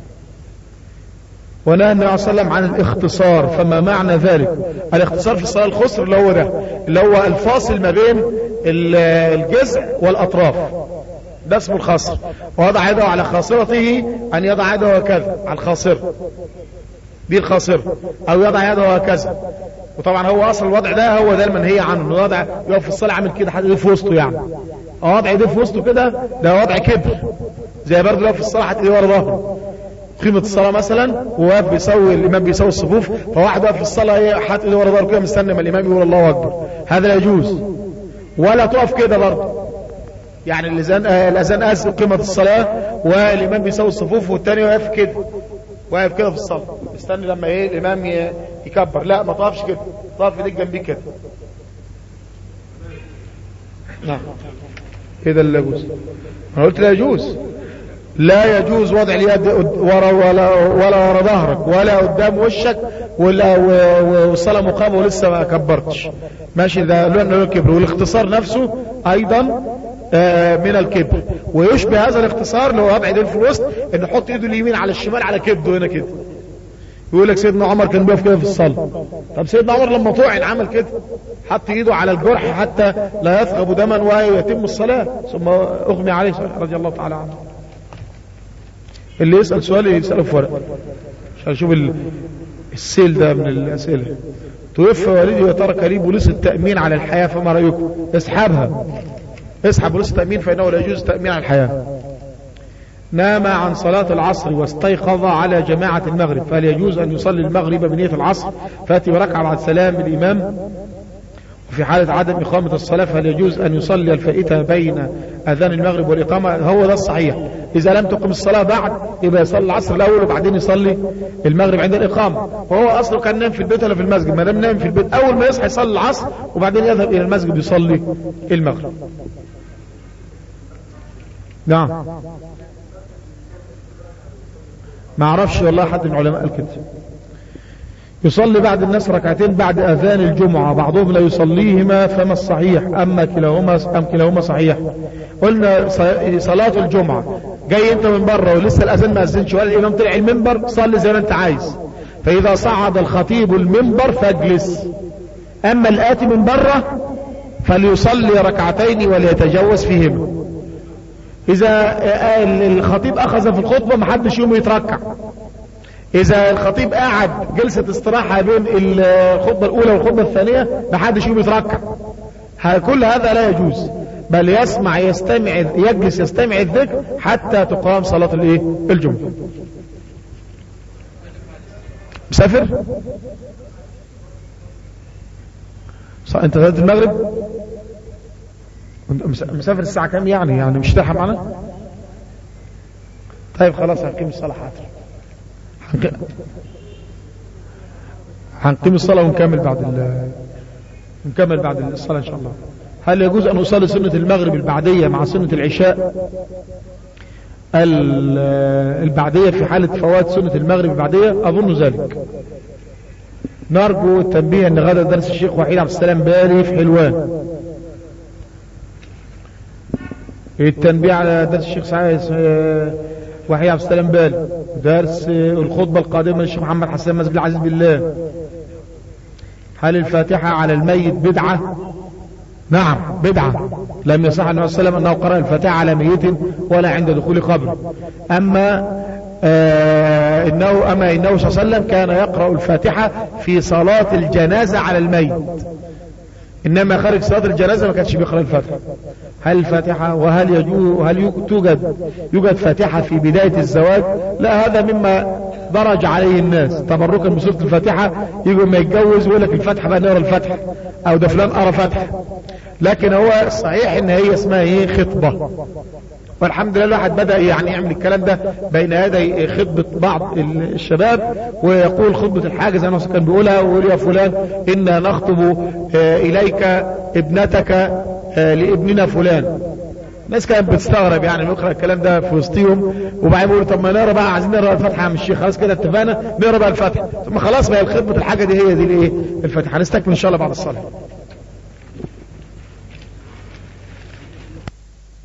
ونهى النبي صلى الله عليه وسلم عن الاختصار، فما معنى ذلك؟ الاختصار في الصلاة الخسر اللي هو ده، اللي هو الفاصل ما بين الجزء والأطراف، ده اسمه الخصر. ووضع يده على خاصرته أن يضع يده هكذا على الخاصرة، دي الخاصرة، أو يضع يده هكذا. وطبعا هو أصل الوضع ده هو ده المنهي عنه، انه وضع يقف في الصلاة عامل كده حتى يده في وسطه، يعني وضع يده في وسطه كده ده وضع كبر، زي برضه لو في الصلاة حتى يده ورا ظهره. قيمة الصلاة مثلا وواقف بيسوي الإمام بيسوي الصفوف، فواحد واقف في الصلاة حاطط ايده ورا ظهره كده مستني ما الإمام يقول الله أكبر، هذا لا يجوز. ولا تقف كده برضه، يعني الأذان الأذان أذن قيمة الصلاة والإمام بيسوي الصفوف والتاني واقف كده، واقف كده في الصلاة استني لما ايه الإمام يكبر، لا ما تقفش كده، تقف ايديك جنبيك كده. نعم كده اللي يجوز، انا قلت لا يجوز، لا يجوز وضع اليد ورا ولا ولا ورا ظهرك ولا قدام وشك ولا والصلاه مقامه ولسه ما كبرتش، ماشي، ده لانه الكبر. والاختصار نفسه ايضا من الكبر، ويشبه هذا الاختصار اللي هو وضع ايديه في الوسط، ان يحط ايده اليمين على الشمال على كبده هنا كده. يقول لك سيدنا عمر كان بيقف كده في الصلاه، طب سيدنا عمر لما طعن عمل كده، حط ايده على الجرح حتى لا يثقب دما ويتم الصلاه، ثم اغمي عليه رضي الله تعالى عنه. اللي يسأل سؤال يسأله في ورق عشان اشوف السيل ده من الاسئله. توفى والدي وترك لي بوليس التأمين على الحياة، فما رأيكم؟ اسحبها، اسحب بوليس التأمين فإنه لا يجوز التأمين على الحياة. نام عن صلاة العصر واستيقظ على جماعة المغرب، فهل يجوز أن يصلي المغرب بنية العصر فأتي بركعة بعد سلام الإمام في حالة عدم إقامة الصلاة فهل يجوز أن يصلي الفائتة بين أذان المغرب والإقامة؟ هو ده الصحيح. إذا لم تقم الصلاة بعد يبقى يصلي العصر الأول وبعدين يصلي المغرب عند الإقامة. وهو أصله كان نام في البيت ولا في المسجد؟ ما دام نام في البيت أول ما يصحى يصلي العصر وبعدين يذهب إلى المسجد يصلي المغرب. نعم. ما أعرفش والله حد من العلماء قال كده. يصلي بعد الناس ركعتين بعد أذان الجمعة، بعضهم لا يصليهما، فما الصحيح؟ أما كلاهما أم كلاهما صحيح؟ قلنا صلاة الجمعة جاي أنت من بره ولسه الأذان ما أذنش ولا الإمام طلع المنبر، صلي زي ما أنت عايز. فإذا صعد الخطيب المنبر فاجلس. أما الآتي من بره فليصلي ركعتين وليتجوز فيهما. إذا الخطيب أخذ في الخطبة محدش يوم يتركع. إذا الخطيب قاعد جلسة استراحة بين الخطبة الأولى والخطبة الثانية محدش يوم يتركع. كل هذا لا يجوز، بل يسمع يستمع يجلس يستمع الذكر حتى تقام صلاة الايه الجمعة. مسافر؟ انت صلاة المغرب مسافر الساعة كام يعني؟ يعني مش تلحق معنا؟ طيب خلاص هنقيم الصلاة حاضر. هنقيم الصلاة ونكمل بعد ال... نكمل بعد الصلاة إن شاء الله. هل يجوز أن أصلي سنة المغرب البعدية مع سنة العشاء؟ البعدية في حالة فوات سنة المغرب البعدية أظن ذلك. نرجو التنبيه أن غدا درس الشيخ وحيد عبد السلام بالي في حلوان. التنبيه على درس الشيخ سعيد وحيد عبد السلام بالي، درس الخطبة القادمة للشيخ محمد حسان مسجد العزيز بالله. هل الفاتحة على الميت بدعة؟ نعم بدعة. لم يصح النبي صلى الله عليه وسلم أنه قرأ الفاتحة على ميت ولا عند دخول قبره. أما آه إنه أما إنه صلى الله عليه وسلم كان يقرأ الفاتحة في صلاة الجنازة على الميت، إنما خارج صلاة الجنازة ما كانش بيقرأ الفاتحة. هل الفاتحة وهل يجوز هل توجد يوجد فاتحة في بداية الزواج؟ لا، هذا مما درج عليه الناس تبركا بسورة الفاتحة. يجوا ما يتجوز ويقول لك الفاتحة بقى نقرا الفاتحة، او ده فلان قرا فاتحة. لكن هو الصحيح ان هي اسمها ايه؟ خطبة. والحمد لله الواحد بدأ يعني يعمل الكلام ده بين يدي خطبة بعض الشباب، ويقول خطبة الحاجة زي ما كان بيقولها، ويقول يا فلان إنا نخطب إليك ابنتك لابننا فلان. الناس كانت بتستغرب يعني يقرأ الكلام ده في وسطهم، وبعدين يقولوا طب ما نقرا بقى، عايزين نقرا الفاتحة من الشيخ. خلاص كده اتفقنا نقرا بقى الفاتحة. ثم خلاص بقى الخطبة الحاجة دي هي دي الايه؟ الفاتحة. هنستكمل ان شاء الله بعد الصلاة.